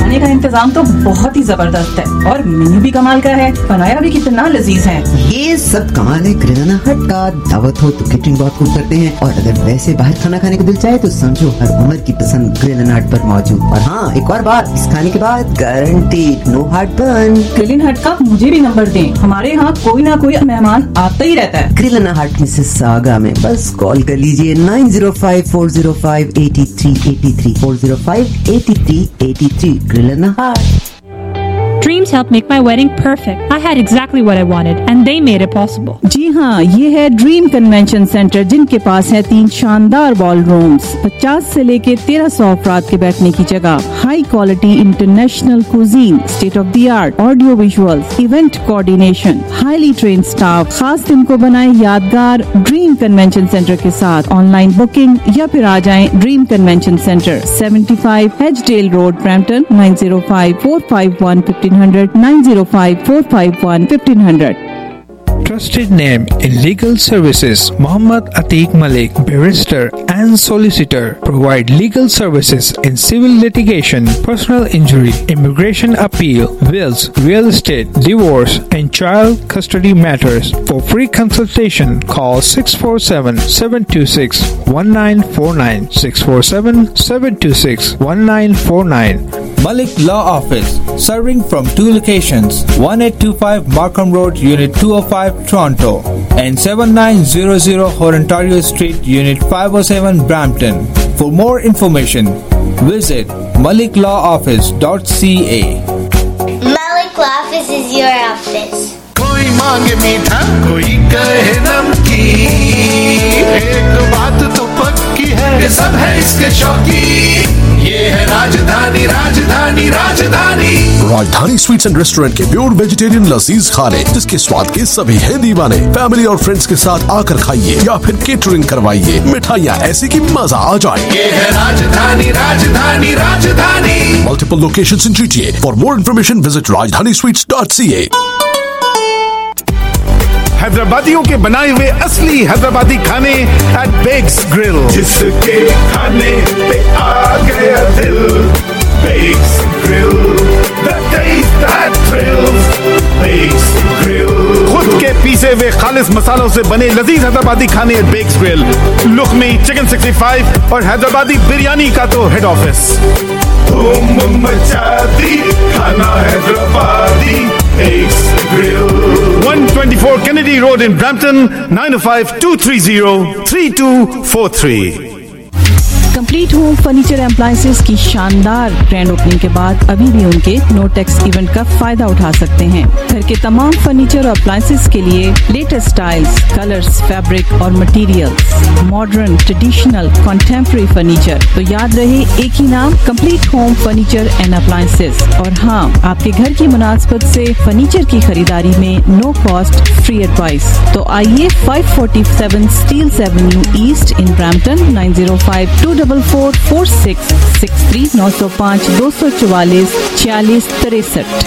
Speaker 22: کھانے کا انتظام تو بہت ہی زبردست ہے اور menu بھی کمال کا ہے, بنایا بھی کتنا لذیذ ہے.
Speaker 16: یہ سب کمال ہے گریلنا ہٹ کا. دعوت ہو تو کیٹرنگ بہت خوب کرتے ہیں, اور اگر ویسے باہر کھانا کھانے کا دل چاہے تو سمجھو ہر عمر کی پسند گریلنا ہٹ پر موجود. اور ہاں ایک اور بات, اس کھانے کے بعد guaranteed no heartburn.
Speaker 22: Grillna Hut کا مجھے بھی نمبر دیں, ہمارے یہاں کوئی نہ کوئی مہمان آتا ہی رہتا ہے.
Speaker 16: گریلنا ہٹ مسز ساگا میں بس کال کر لیجیے nine zero five four zero five eighty three eighty three four zero five eighty three eighty three. Grillna Hut.
Speaker 3: Dreams helped make my wedding perfect. I had exactly what I wanted and they made it possible.
Speaker 22: جی ہاں, یہ ہے dream convention centre جن کے پاس ہے تین شاندار بال rooms, پچاس سے لے کے تیرہ سو افراد کے بیٹھنے کی جگہ, high quality international cuisine, state of the art audio visuals, event coordination, highly trained staff. خاص دن کو بنائیں یادگار ڈریم کنونشن سینٹر کے ساتھ. آن لائن بکنگ یا پھر آ جائیں dream convention centre, seventy five Hedgedale road, Brampton, nine zero five four five one fifteen hundred, nine zero five four five one fifteen hundred.
Speaker 2: Trusted name in legal services, Muhammad Atiq Malik, barrister and solicitor, provide legal services in civil litigation, personal injury, immigration appeal, wills, real estate, divorce, and child custody matters. For free consultation, call six four seven, seven two six, one nine four nine, six four seven, seven two six, one nine four nine.
Speaker 6: Malik Law Office, serving from two locations, eighteen twenty-five Markham Road, Unit two oh five, Toronto, and seventy-nine hundred Ontario Street, Unit five oh seven, Brampton. For more information, visit malik law office dot c a.
Speaker 10: Malik Law Office is your office.
Speaker 21: कोई मांगे मीठा, कोई कहे नमकीन, एक बात तो पक्की है कि सब है इसके शौकीन. ये है राजधानी, Rajdhani, Rajdhani.
Speaker 18: Rajdhani sweets and restaurant के प्योर वेजिटेरियन लजीज खाने, जिसके स्वाद के सभी हैं दीवाने. फैमिली और फ्रेंड्स के साथ आकर खाइए या फिर केटरिंग करवाइए. मिठाइयाँ ऐसी कि मजा आ जाए.
Speaker 21: ये है राजधानी, राजधानी, राजधानी.
Speaker 18: Multiple locations in G T A. For more information, visit rajdhani sweets dot c a.
Speaker 11: हैदराबादियों के बनाए हुए असली हैदराबादी खाने एट बेक्स ग्रिल.
Speaker 21: जिसके खाने पे आ गया दिल. Beaks Grill, the taste that thrills. Beaks Grill.
Speaker 11: खुद के पीसे हुए खालिस मसालों से बने लजीज हैदराबादी खाने at Beaks Grill. Lukmi chicken sixty five और हैदराबादी बिरयानी का तो हेड ऑफिस.
Speaker 21: धूम मचा दी खाना Hyderabadi. Beaks Grill.
Speaker 11: one twenty-four Kennedy Road in Brampton, nine oh five, two three zero, three two four three.
Speaker 22: Complete home furniture appliances کی شاندار گرینڈ اوپننگ کے بعد ابھی بھی ان کے نو ٹیکس ایونٹ کا فائدہ اٹھا سکتے ہیں. گھر کے تمام فرنیچر اور اپلائنسز کے لیے لیٹسٹ سٹائلز, کلرز, فیبرک اور materials, modern, traditional, contemporary furniture. تو یاد رہے ایک ہی نام, complete home furniture and appliances. اور ہاں, آپ کے گھر کی مناسبت سے فرنیچر کی خریداری میں نو کاسٹ فری ایڈوائس. تو آئیے five forty seven Steeles Avenue East in Brampton, nine zero five two double four four six six three, نو سو پانچ دو سو چوالیس چھیالیس تریسٹھ.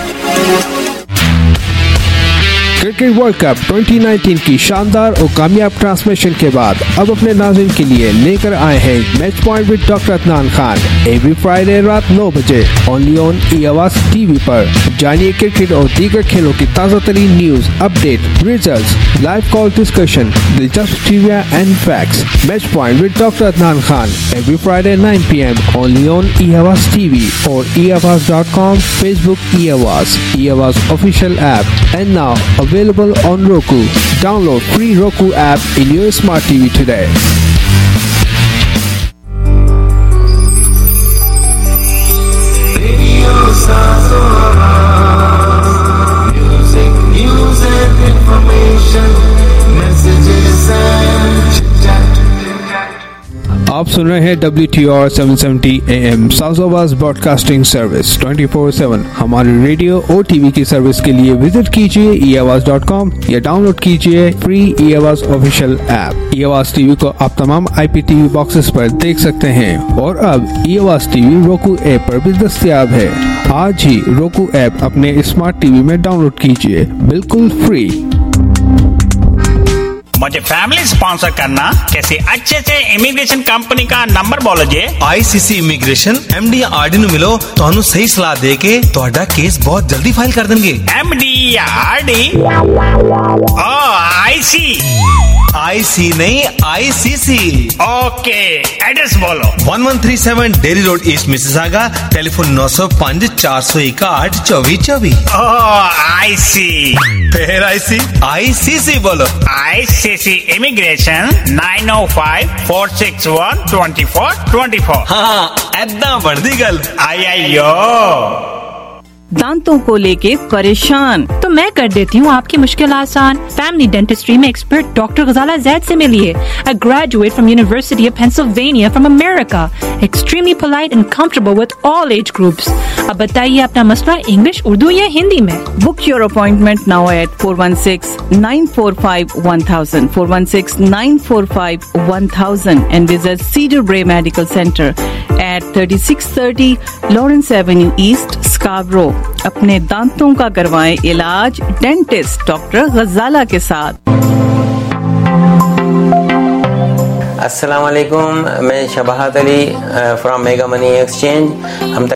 Speaker 2: Cricket world cup twenty nineteen کی شاندار اور کامیاب ٹرانسمیشن کے بعد اب اپنے ناظرین کے لیے لے کر آئے ہیں match point with doctor Adnan Khan every Friday رات نو بجے only on E Awaz T we per. جانیے cricket اور دیگر کھیلوں کی تازہ ترین news, update, results, live call discussion, دلچسپ trivia and facts. Match point with doctor Adnan Khan every Friday nine P M only on E Awaz T وی اور ای آواز dot com, face book E Awaz, E Awaz official app, and now available on Roku. Download free Roku app in your smart T V today.
Speaker 21: Radio music, news and information, messages and chit-chat.
Speaker 2: آپ سن رہے ہیں W T R seven seventy A M south آواز broadcasting service twenty four seven. ہماری radio اور T V کی service کے لیے وزٹ کیجیے ای آواز ڈاٹ کام یا ڈاؤن لوڈ کیجیے فری ای آواز آفیشیل ایپ. ای آواز ٹی وی کو آپ تمام آئی پی ٹی وی باکسز پر دیکھ سکتے ہیں اور اب ای آواز ٹی وی روکو ایپ پر بھی دستیاب ہے. آج ہی روکو ایپ اپنے اسمارٹ ٹی وی میں ڈاؤن لوڈ کیجیے بالکل فری.
Speaker 1: मुझे फैमिली स्पॉन्सर करना किसी अच्छे से इमिग्रेशन कंपनी का नंबर बोलो जी।
Speaker 12: आईसीसी इमिग्रेशन एमडी आरडी ਨੂੰ ਮਿਲੋ, ਤੁਹਾਨੂੰ ਸਹੀ ਸਲਾਹ ਦੇ ਕੇ ਤੁਹਾਡਾ ਕੇਸ ਬਹੁਤ ਜਲਦੀ ਫਾਈਲ ਕਰ ਦੇਣਗੇ।
Speaker 1: MD RD O I C
Speaker 12: IC नहीं आईसीसी।
Speaker 1: ओके एड्रेस बोलो।
Speaker 12: One one three seven Derry Road East Mississauga, telephone नौ सौ पाँच चार सौ इकाठ चौबीस चौबीस।
Speaker 1: ओ आई सी
Speaker 12: फिर आईसी आईसीसी बोलो।
Speaker 1: ICC immigration nine O five four six one twenty four twenty four.
Speaker 12: हाँ ऐदा बढ़ती गल।
Speaker 1: आई आई यो
Speaker 22: दांतों को लेके परेशान
Speaker 3: तो मैं कर देती हूँ आपकी मुश्किल आसान। फैमिली डेंटिस्ट्री में एक्सपर्ट डॉक्टर गजाला जैद से मिलिए। A graduate from University of Pennsylvania from America, extremely polite and comfortable with all age groups। अब बताइए अपना मसला इंग्लिश, उर्दू या हिंदी में।
Speaker 22: Book your appointment now at four one six nine four five one thousand four one six nine four five one thousand and visit Cedar Bray Medical Center at thirty-six thirty Lawrence Avenue East, Scarborough। अपने दांतों का करवाएं इलाज dentist doctor गजाला के साथ।
Speaker 13: अस्सलाम वालेकुम, मैं Shabahat Ali from mega money exchange. हम